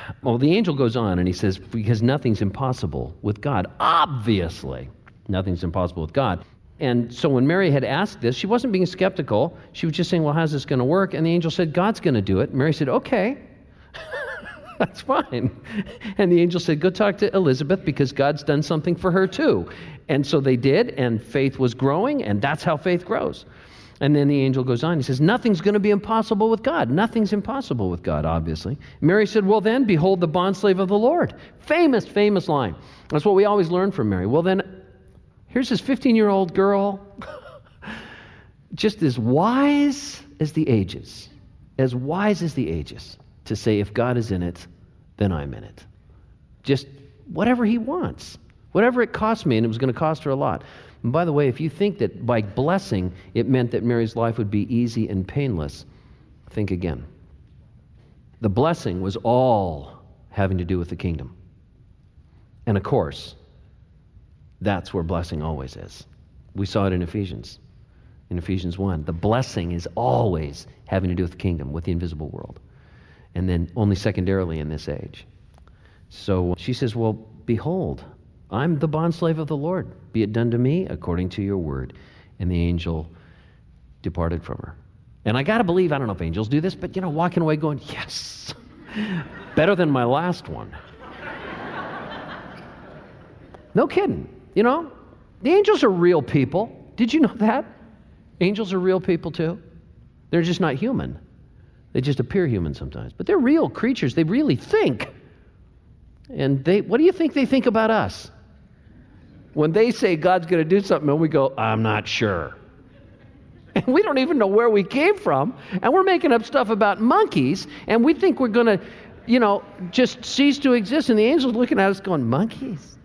Well, the angel goes on and he says, because nothing's impossible with God. Obviously, nothing's impossible with God. And so when Mary had asked this, she wasn't being skeptical. She was just saying, well, how's this going to work? And the angel said, God's going to do it. Mary said, okay, that's fine. And the angel said, go talk to Elizabeth because God's done something for her too. And so they did, and faith was growing, and that's how faith grows. And then the angel goes on. He says, nothing's going to be impossible with God. Nothing's impossible with God, obviously. Mary said, well then, behold the bondslave of the Lord. Famous, famous line. That's what we always learn from Mary. Well then, here's this fifteen-year-old girl, just as wise as the ages, as wise as the ages, to say, if God is in it, then I'm in it. Just whatever he wants, whatever it cost me, and it was going to cost her a lot. And by the way, if you think that by blessing it meant that Mary's life would be easy and painless, think again. The blessing was all having to do with the kingdom. And of course, that's where blessing always is. We saw it in Ephesians, in Ephesians one. The blessing is always having to do with the kingdom, with the invisible world. And then only secondarily in this age. So she says, well, behold, I'm the bondslave of the Lord. Be it done to me according to your word. And the angel departed from her. And I got to believe, I don't know if angels do this, but, you know, walking away going, yes, better than my last one. No kidding. You know, the angels are real people. Did you know that? Angels are real people too. They're just not human. They just appear human sometimes. But they're real creatures. They really think. And they, what do you think they think about us? When they say God's going to do something and we go, I'm not sure. And we don't even know where we came from. And we're making up stuff about monkeys. And we think we're going to, you know, just cease to exist. And the angel's looking at us going, monkeys?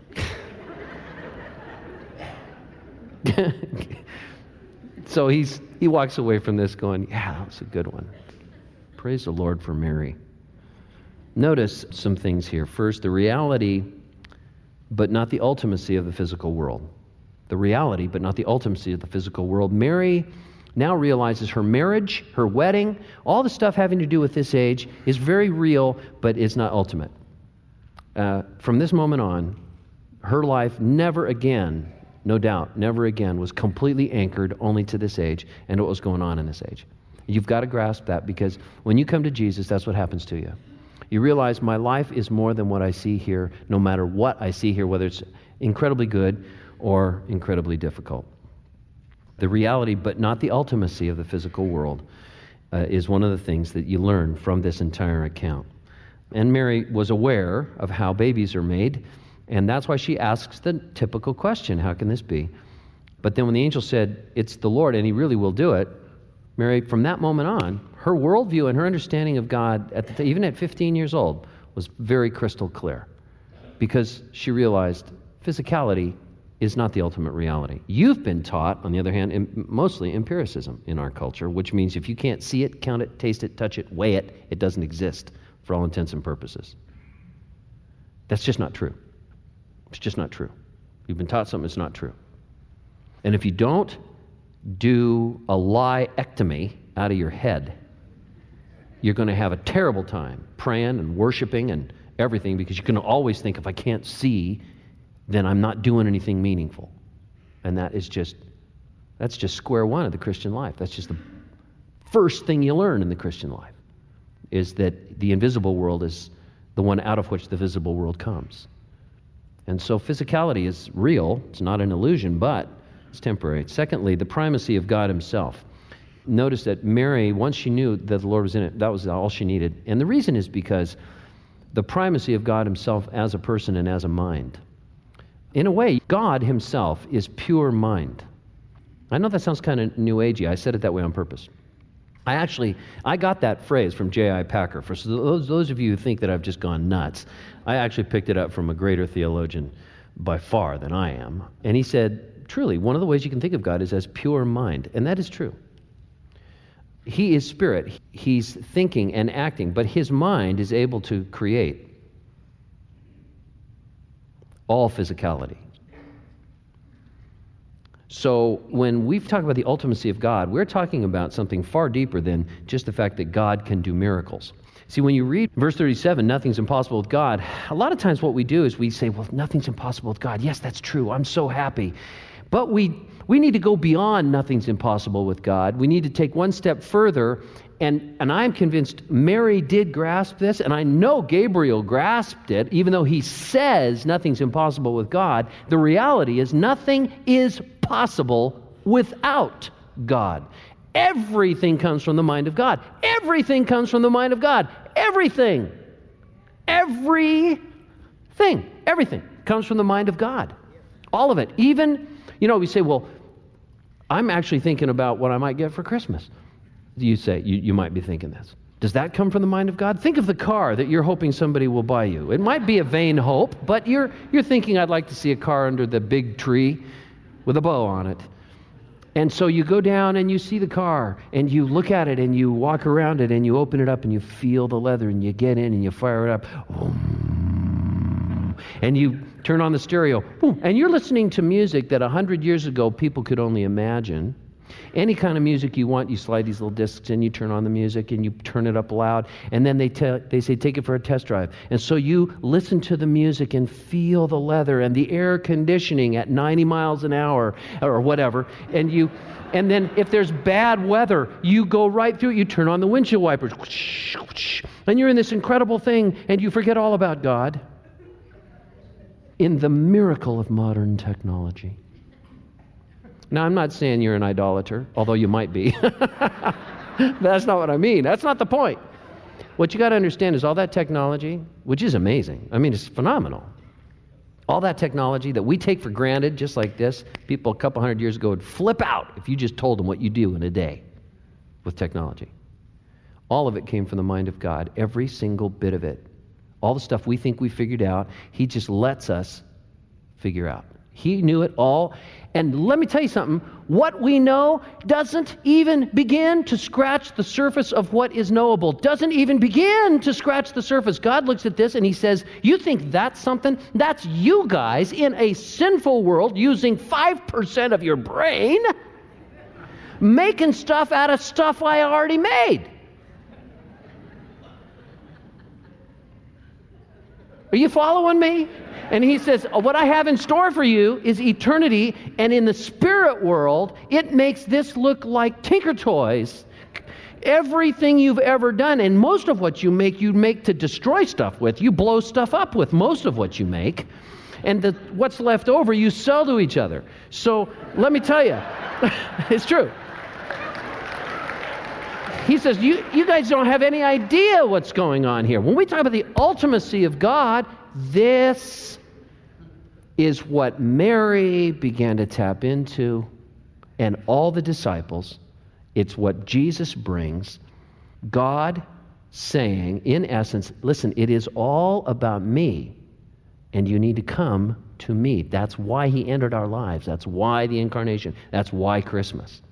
So he's he walks away from this going, yeah, that was a good one. Praise the Lord for Mary. Notice some things here. First, the reality, but not the ultimacy of the physical world. The reality, but not the ultimacy of the physical world. Mary now realizes her marriage, her wedding, all the stuff having to do with this age is very real, but it's not ultimate. Uh, from this moment on, her life never again, no doubt, never again was completely anchored only to this age and what was going on in this age. You've got to grasp that because when you come to Jesus, that's what happens to you. You realize my life is more than what I see here, no matter what I see here, whether it's incredibly good or incredibly difficult. The reality, but not the ultimacy of the physical world, uh, is one of the things that you learn from this entire account. And Mary was aware of how babies are made, and that's why she asks the typical question, how can this be? But then when the angel said, it's the Lord, and he really will do it, Mary, from that moment on, her worldview and her understanding of God, at the, even at fifteen years old, was very crystal clear. Because she realized physicality is not the ultimate reality. You've been taught, on the other hand, em- mostly empiricism in our culture, which means if you can't see it, count it, taste it, touch it, weigh it, it doesn't exist for all intents and purposes. That's just not true. It's just not true. You've been taught something that's not true. And if you don't do a lie-ectomy out of your head, you're going to have a terrible time praying and worshiping and everything because you're going to always think, if I can't see, then I'm not doing anything meaningful. And that is just, that's just square one of the Christian life. That's just the first thing you learn in the Christian life, is that the invisible world is the one out of which the visible world comes. And so physicality is real. It's not an illusion, but it's temporary. Secondly, the primacy of God himself. Notice that Mary, once she knew that the Lord was in it, that was all she needed. And the reason is because the primacy of God himself as a person and as a mind. In a way, God himself is pure mind. I know that sounds kind of new agey. I said it that way on purpose. I actually, I got that phrase from J I Packer. For those, those of you who think that I've just gone nuts, I actually picked it up from a greater theologian by far than I am. And he said, truly, one of the ways you can think of God is as pure mind. And that is true. He is spirit. He's thinking and acting, but his mind is able to create all physicality. So when we talk about the ultimacy of God, we're talking about something far deeper than just the fact that God can do miracles. See, when you read verse thirty-seven, nothing's impossible with God, a lot of times what we do is we say, well, nothing's impossible with God. Yes, that's true. I'm so happy. But we we need to go beyond nothing's impossible with God. We need to take one step further, and, and I'm convinced Mary did grasp this, and I know Gabriel grasped it, even though he says nothing's impossible with God. The reality is nothing is possible without God. Everything comes from the mind of God. Everything comes from the mind of God. Everything. Everything. Everything comes from the mind of God. All of it. Even, you know, we say, well, I'm actually thinking about what I might get for Christmas. You say, you, you might be thinking this. Does that come from the mind of God? Think of the car that you're hoping somebody will buy you. It might be a vain hope, but you're you're thinking, I'd like to see a car under the big tree with a bow on it. And so you go down and you see the car and you look at it and you walk around it and you open it up and you feel the leather and you get in and you fire it up. And you turn on the stereo. And you're listening to music that a hundred years ago people could only imagine. Any kind of music you want, you slide these little discs in, you turn on the music and you turn it up loud, and then they tell, they say, take it for a test drive. And so you listen to the music and feel the leather and the air conditioning at ninety miles an hour or whatever, and you, and then if there's bad weather, you go right through it, you turn on the windshield wipers, and you're in this incredible thing, and you forget all about God in the miracle of modern technology. Now, I'm not saying you're an idolater, although you might be. That's not what I mean. That's not the point. What you got to understand is all that technology, which is amazing. I mean, it's phenomenal. All that technology that we take for granted, just like this, people a couple hundred years ago would flip out if you just told them what you do in a day with technology. All of it came from the mind of God, every single bit of it. All the stuff we think we figured out, He just lets us figure out. He knew it all. And let me tell you something, what we know doesn't even begin to scratch the surface of what is knowable. Doesn't even begin to scratch the surface. God looks at this and He says, you think that's something? That's you guys in a sinful world using five percent of your brain making stuff out of stuff I already made. Are you following me? And He says, what I have in store for you is eternity, and in the spirit world, it makes this look like Tinker Toys. Everything you've ever done, and most of what you make, you make to destroy stuff with. You blow stuff up with most of what you make. And the, what's left over, you sell to each other. So let me tell you, it's true. He says, you, you guys don't have any idea what's going on here. When we talk about the ultimacy of God, this is what Mary began to tap into, and all the disciples. It's what Jesus brings. God saying, in essence, listen, it is all about me, and you need to come to me. That's why He entered our lives. That's why the incarnation. That's why Christmas.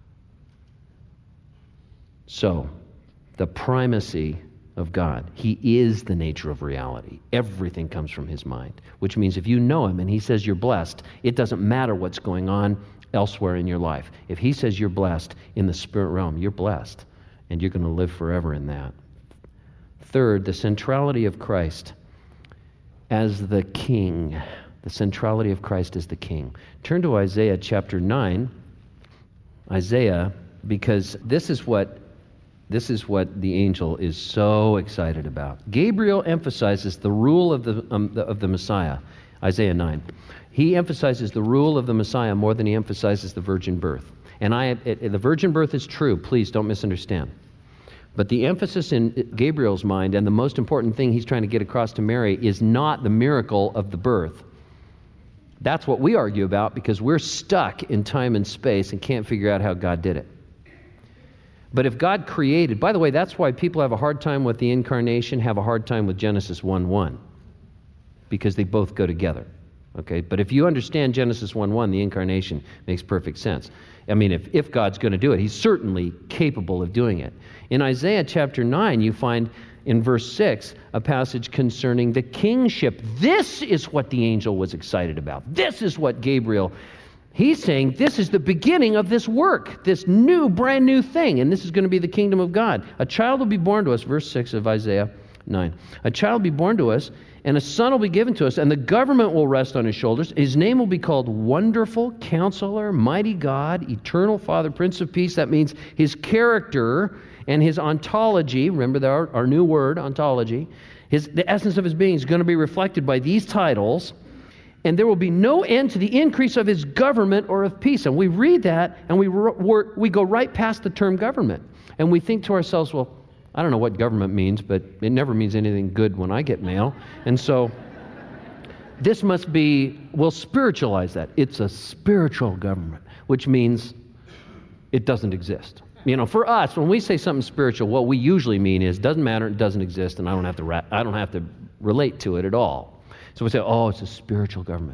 So, the primacy of God. He is the nature of reality. Everything comes from His mind, which means if you know Him and He says you're blessed, it doesn't matter what's going on elsewhere in your life. If He says you're blessed in the spirit realm, you're blessed, and you're going to live forever in that. Third, the centrality of Christ as the King. The centrality of Christ as the King. Turn to Isaiah chapter nine. Isaiah, because this is what This is what the angel is so excited about. Gabriel emphasizes the rule of the, um, the of the Messiah, Isaiah nine. He emphasizes the rule of the Messiah more than he emphasizes the virgin birth. And I, it, the virgin birth is true. Please don't misunderstand. But the emphasis in Gabriel's mind, and the most important thing he's trying to get across to Mary, is not the miracle of the birth. That's what we argue about because we're stuck in time and space and can't figure out how God did it. But if God created, by the way, that's why people have a hard time with the incarnation, have a hard time with Genesis one one, because they both go together. Okay, but if you understand Genesis one one, the incarnation makes perfect sense. I mean, if, if God's going to do it, He's certainly capable of doing it. In Isaiah chapter nine, you find in verse six a passage concerning the kingship. This is what the angel was excited about. This is what Gabriel He's saying this is the beginning of this work, this new, brand new thing, and this is going to be the kingdom of God. A child will be born to us, verse six of Isaiah nine. A child will be born to us, and a son will be given to us, and the government will rest on his shoulders. His name will be called Wonderful, Counselor, Mighty God, Eternal Father, Prince of Peace. That means his character and his ontology, remember our, our new word, ontology, his, the essence of his being is going to be reflected by these titles. And there will be no end to the increase of his government or of peace. And we read that, and we we're, we go right past the term government. And we think to ourselves, well, I don't know what government means, but it never means anything good when I get mail. And so this must be, we'll spiritualize that. It's a spiritual government, which means it doesn't exist. You know, for us, when we say something spiritual, what we usually mean is, doesn't matter, it doesn't exist, and I don't have to, ra- I don't have to relate to it at all. So we say, oh, it's a spiritual government.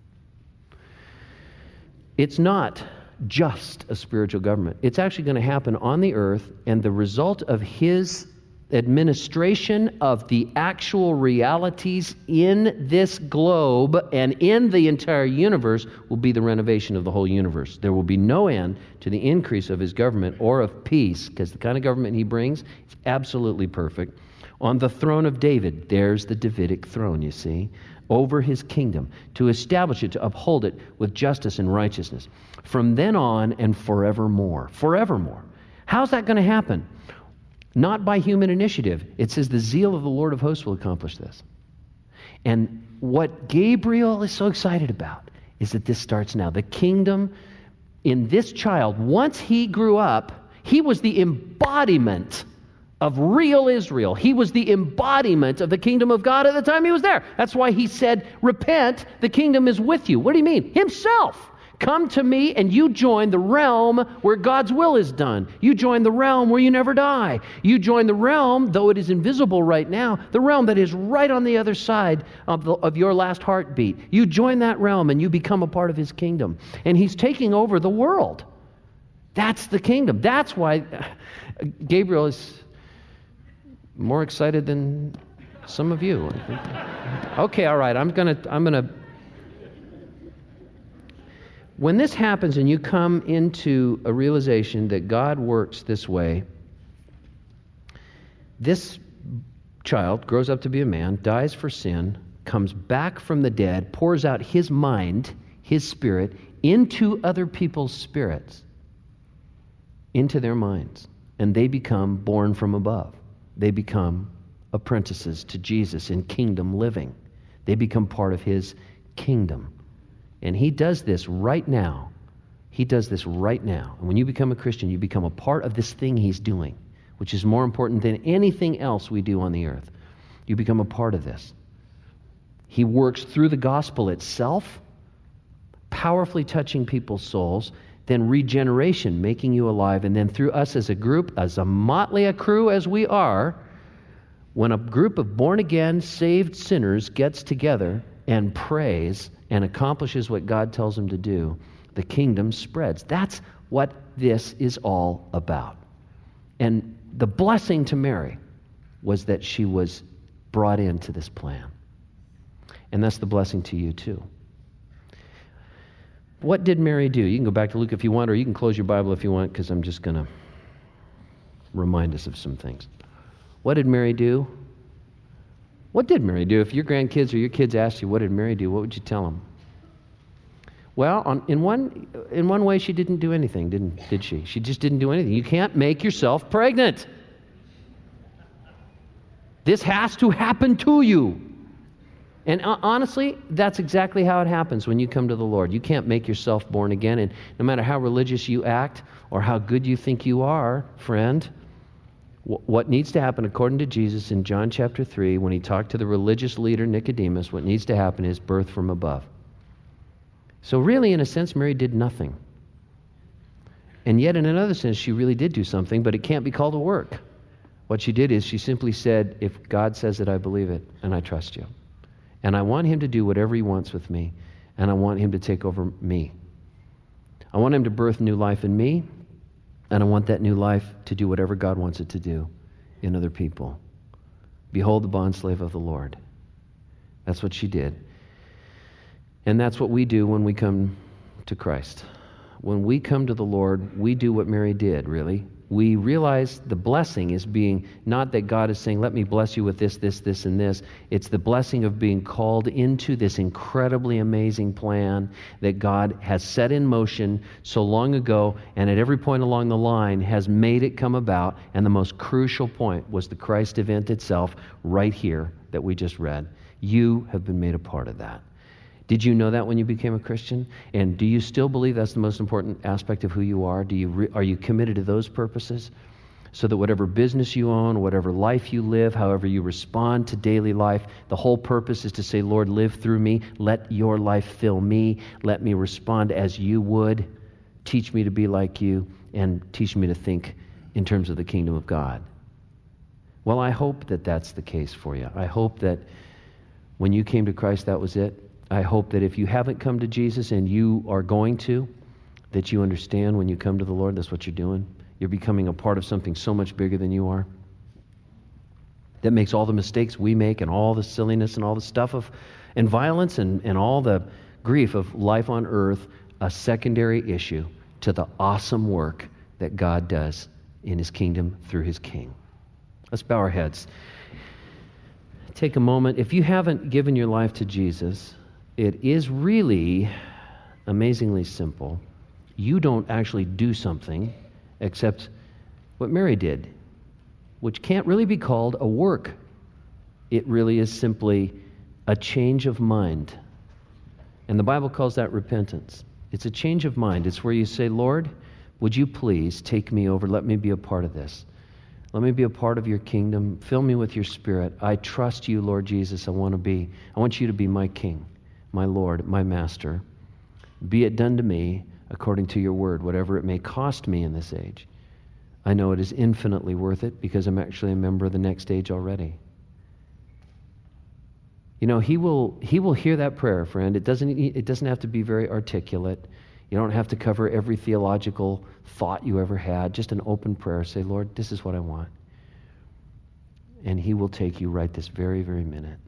It's not just a spiritual government. It's actually going to happen on the earth, and the result of his administration of the actual realities in this globe and in the entire universe will be the renovation of the whole universe. There will be no end to the increase of his government or of peace, because the kind of government he brings is absolutely perfect. On the throne of David, there's the Davidic throne, you see, over his kingdom, to establish it, to uphold it with justice and righteousness, from then on and forevermore. Forevermore. How's that going to happen? Not by human initiative. It says the zeal of the Lord of hosts will accomplish this. And what Gabriel is so excited about is that this starts now. The kingdom in this child, once he grew up, he was the embodiment of real Israel. He was the embodiment of the kingdom of God at the time he was there. That's why he said, repent, the kingdom is with you. What do you mean? Himself. Come to me and you join the realm where God's will is done. You join the realm where you never die. You join the realm, though it is invisible right now, the realm that is right on the other side of, the, of your last heartbeat. You join that realm and you become a part of his kingdom. And he's taking over the world. That's the kingdom. That's why Gabriel is more excited than some of you. Okay, all right, I'm gonna, I'm gonna, when this happens and you come into a realization that God works this way, this child grows up to be a man, dies for sin, comes back from the dead, pours out his mind, his spirit, into other people's spirits, into their minds, and they become born from above. They become apprentices to Jesus in kingdom living. They become part of his kingdom. And he does this right now. He does this right now. And when you become a Christian, you become a part of this thing he's doing, which is more important than anything else we do on the earth. You become a part of this. He works through the gospel itself, powerfully touching people's souls, then regeneration, making you alive, and then through us as a group, as a motley a crew as we are, when a group of born-again, saved sinners gets together and prays and accomplishes what God tells them to do, the kingdom spreads. That's what this is all about. And the blessing to Mary was that she was brought into this plan. And that's the blessing to you too. What did Mary do? You can go back to Luke if you want, or you can close your Bible if you want, because I'm just going to remind us of some things. What did Mary do? What did Mary do? If your grandkids or your kids asked you, what did Mary do? What would you tell them? Well, on, in one in one way, she didn't do anything, didn't did she? She just didn't do anything. You can't make yourself pregnant. This has to happen to you. And uh, honestly, that's exactly how it happens when you come to the Lord. You can't make yourself born again. And no matter how religious you act or how good you think you are, friend, w- what needs to happen according to Jesus in John chapter three, when he talked to the religious leader Nicodemus, what needs to happen is birth from above. So really, in a sense, Mary did nothing. And yet, in another sense, she really did do something, but it can't be called a work. What she did is she simply said, if God says it, I believe it, and I trust you. And I want him to do whatever he wants with me, and I want him to take over me. I want him to birth new life in me, and I want that new life to do whatever God wants it to do in other people. Behold the bondslave of the Lord. That's what she did. And that's what we do when we come to Christ. When we come to the Lord, we do what Mary did, really. We realize the blessing is being, not that God is saying, let me bless you with this, this, this, and this. It's the blessing of being called into this incredibly amazing plan that God has set in motion so long ago, and at every point along the line has made it come about. And the most crucial point was the Christ event itself right here that we just read. You have been made a part of that. Did you know that when you became a Christian? And do you still believe that's the most important aspect of who you are? Do you re- are you committed to those purposes? So that whatever business you own, whatever life you live, however you respond to daily life, the whole purpose is to say, Lord, live through me. Let your life fill me. Let me respond as you would. Teach me to be like you, and teach me to think in terms of the kingdom of God. Well, I hope that that's the case for you. I hope that when you came to Christ, that was it. I hope that if you haven't come to Jesus and you are going to, that you understand when you come to the Lord, that's what you're doing. You're becoming a part of something so much bigger than you are. That makes all the mistakes we make and all the silliness and all the stuff of, and violence and, and all the grief of life on earth a secondary issue to the awesome work that God does in His kingdom through His King. Let's bow our heads. Take a moment. If you haven't given your life to Jesus, it is really amazingly simple. You don't actually do something except what Mary did, which can't really be called a work. It really is simply a change of mind. And the Bible calls that repentance. It's a change of mind. It's where you say, Lord, would you please take me over? Let me be a part of this. Let me be a part of your kingdom. Fill me with your Spirit. I trust you, Lord Jesus. I want to be, I want you to be my King, my Lord, my Master. Be it done to me according to your word, whatever it may cost me in this age. I know it is infinitely worth it because I'm actually a member of the next age already. You know, he will he will hear that prayer, friend. It doesn't it doesn't have to be very articulate. You don't have to cover every theological thought you ever had. Just an open prayer. Say, Lord, this is what I want. And he will take you right this very, very minute.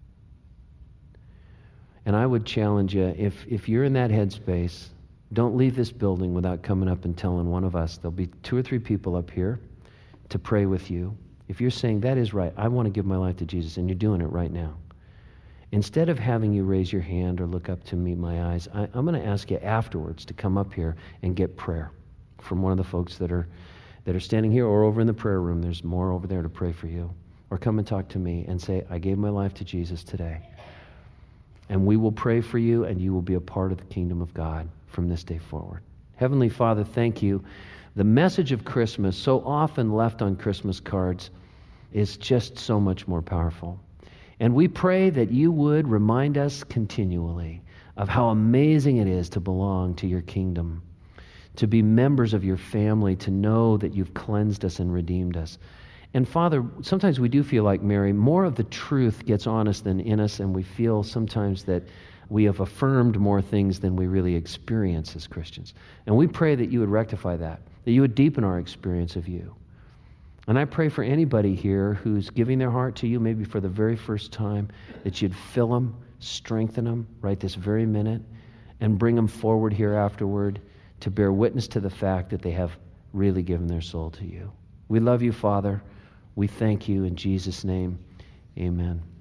And I would challenge you, if, if you're in that headspace, don't leave this building without coming up and telling one of us. There'll be two or three people up here to pray with you. If you're saying, that is right, I want to give my life to Jesus, and you're doing it right now. Instead of having you raise your hand or look up to meet my eyes, I, I'm going to ask you afterwards to come up here and get prayer from one of the folks that are that are standing here or over in the prayer room. There's more over there to pray for you. Or come and talk to me and say, I gave my life to Jesus today. And we will pray for you, and you will be a part of the kingdom of God from this day forward. Heavenly Father, thank you. The message of Christmas, so often left on Christmas cards, is just so much more powerful. And we pray that you would remind us continually of how amazing it is to belong to your kingdom, to be members of your family, to know that you've cleansed us and redeemed us. And Father, sometimes we do feel like Mary, more of the truth gets on us than in us, and we feel sometimes that we have affirmed more things than we really experience as Christians. And we pray that you would rectify that, that you would deepen our experience of you. And I pray for anybody here who's giving their heart to you, maybe for the very first time, that you'd fill them, strengthen them right this very minute, and bring them forward here afterward to bear witness to the fact that they have really given their soul to you. We love you, Father. We thank you in Jesus' name. Amen.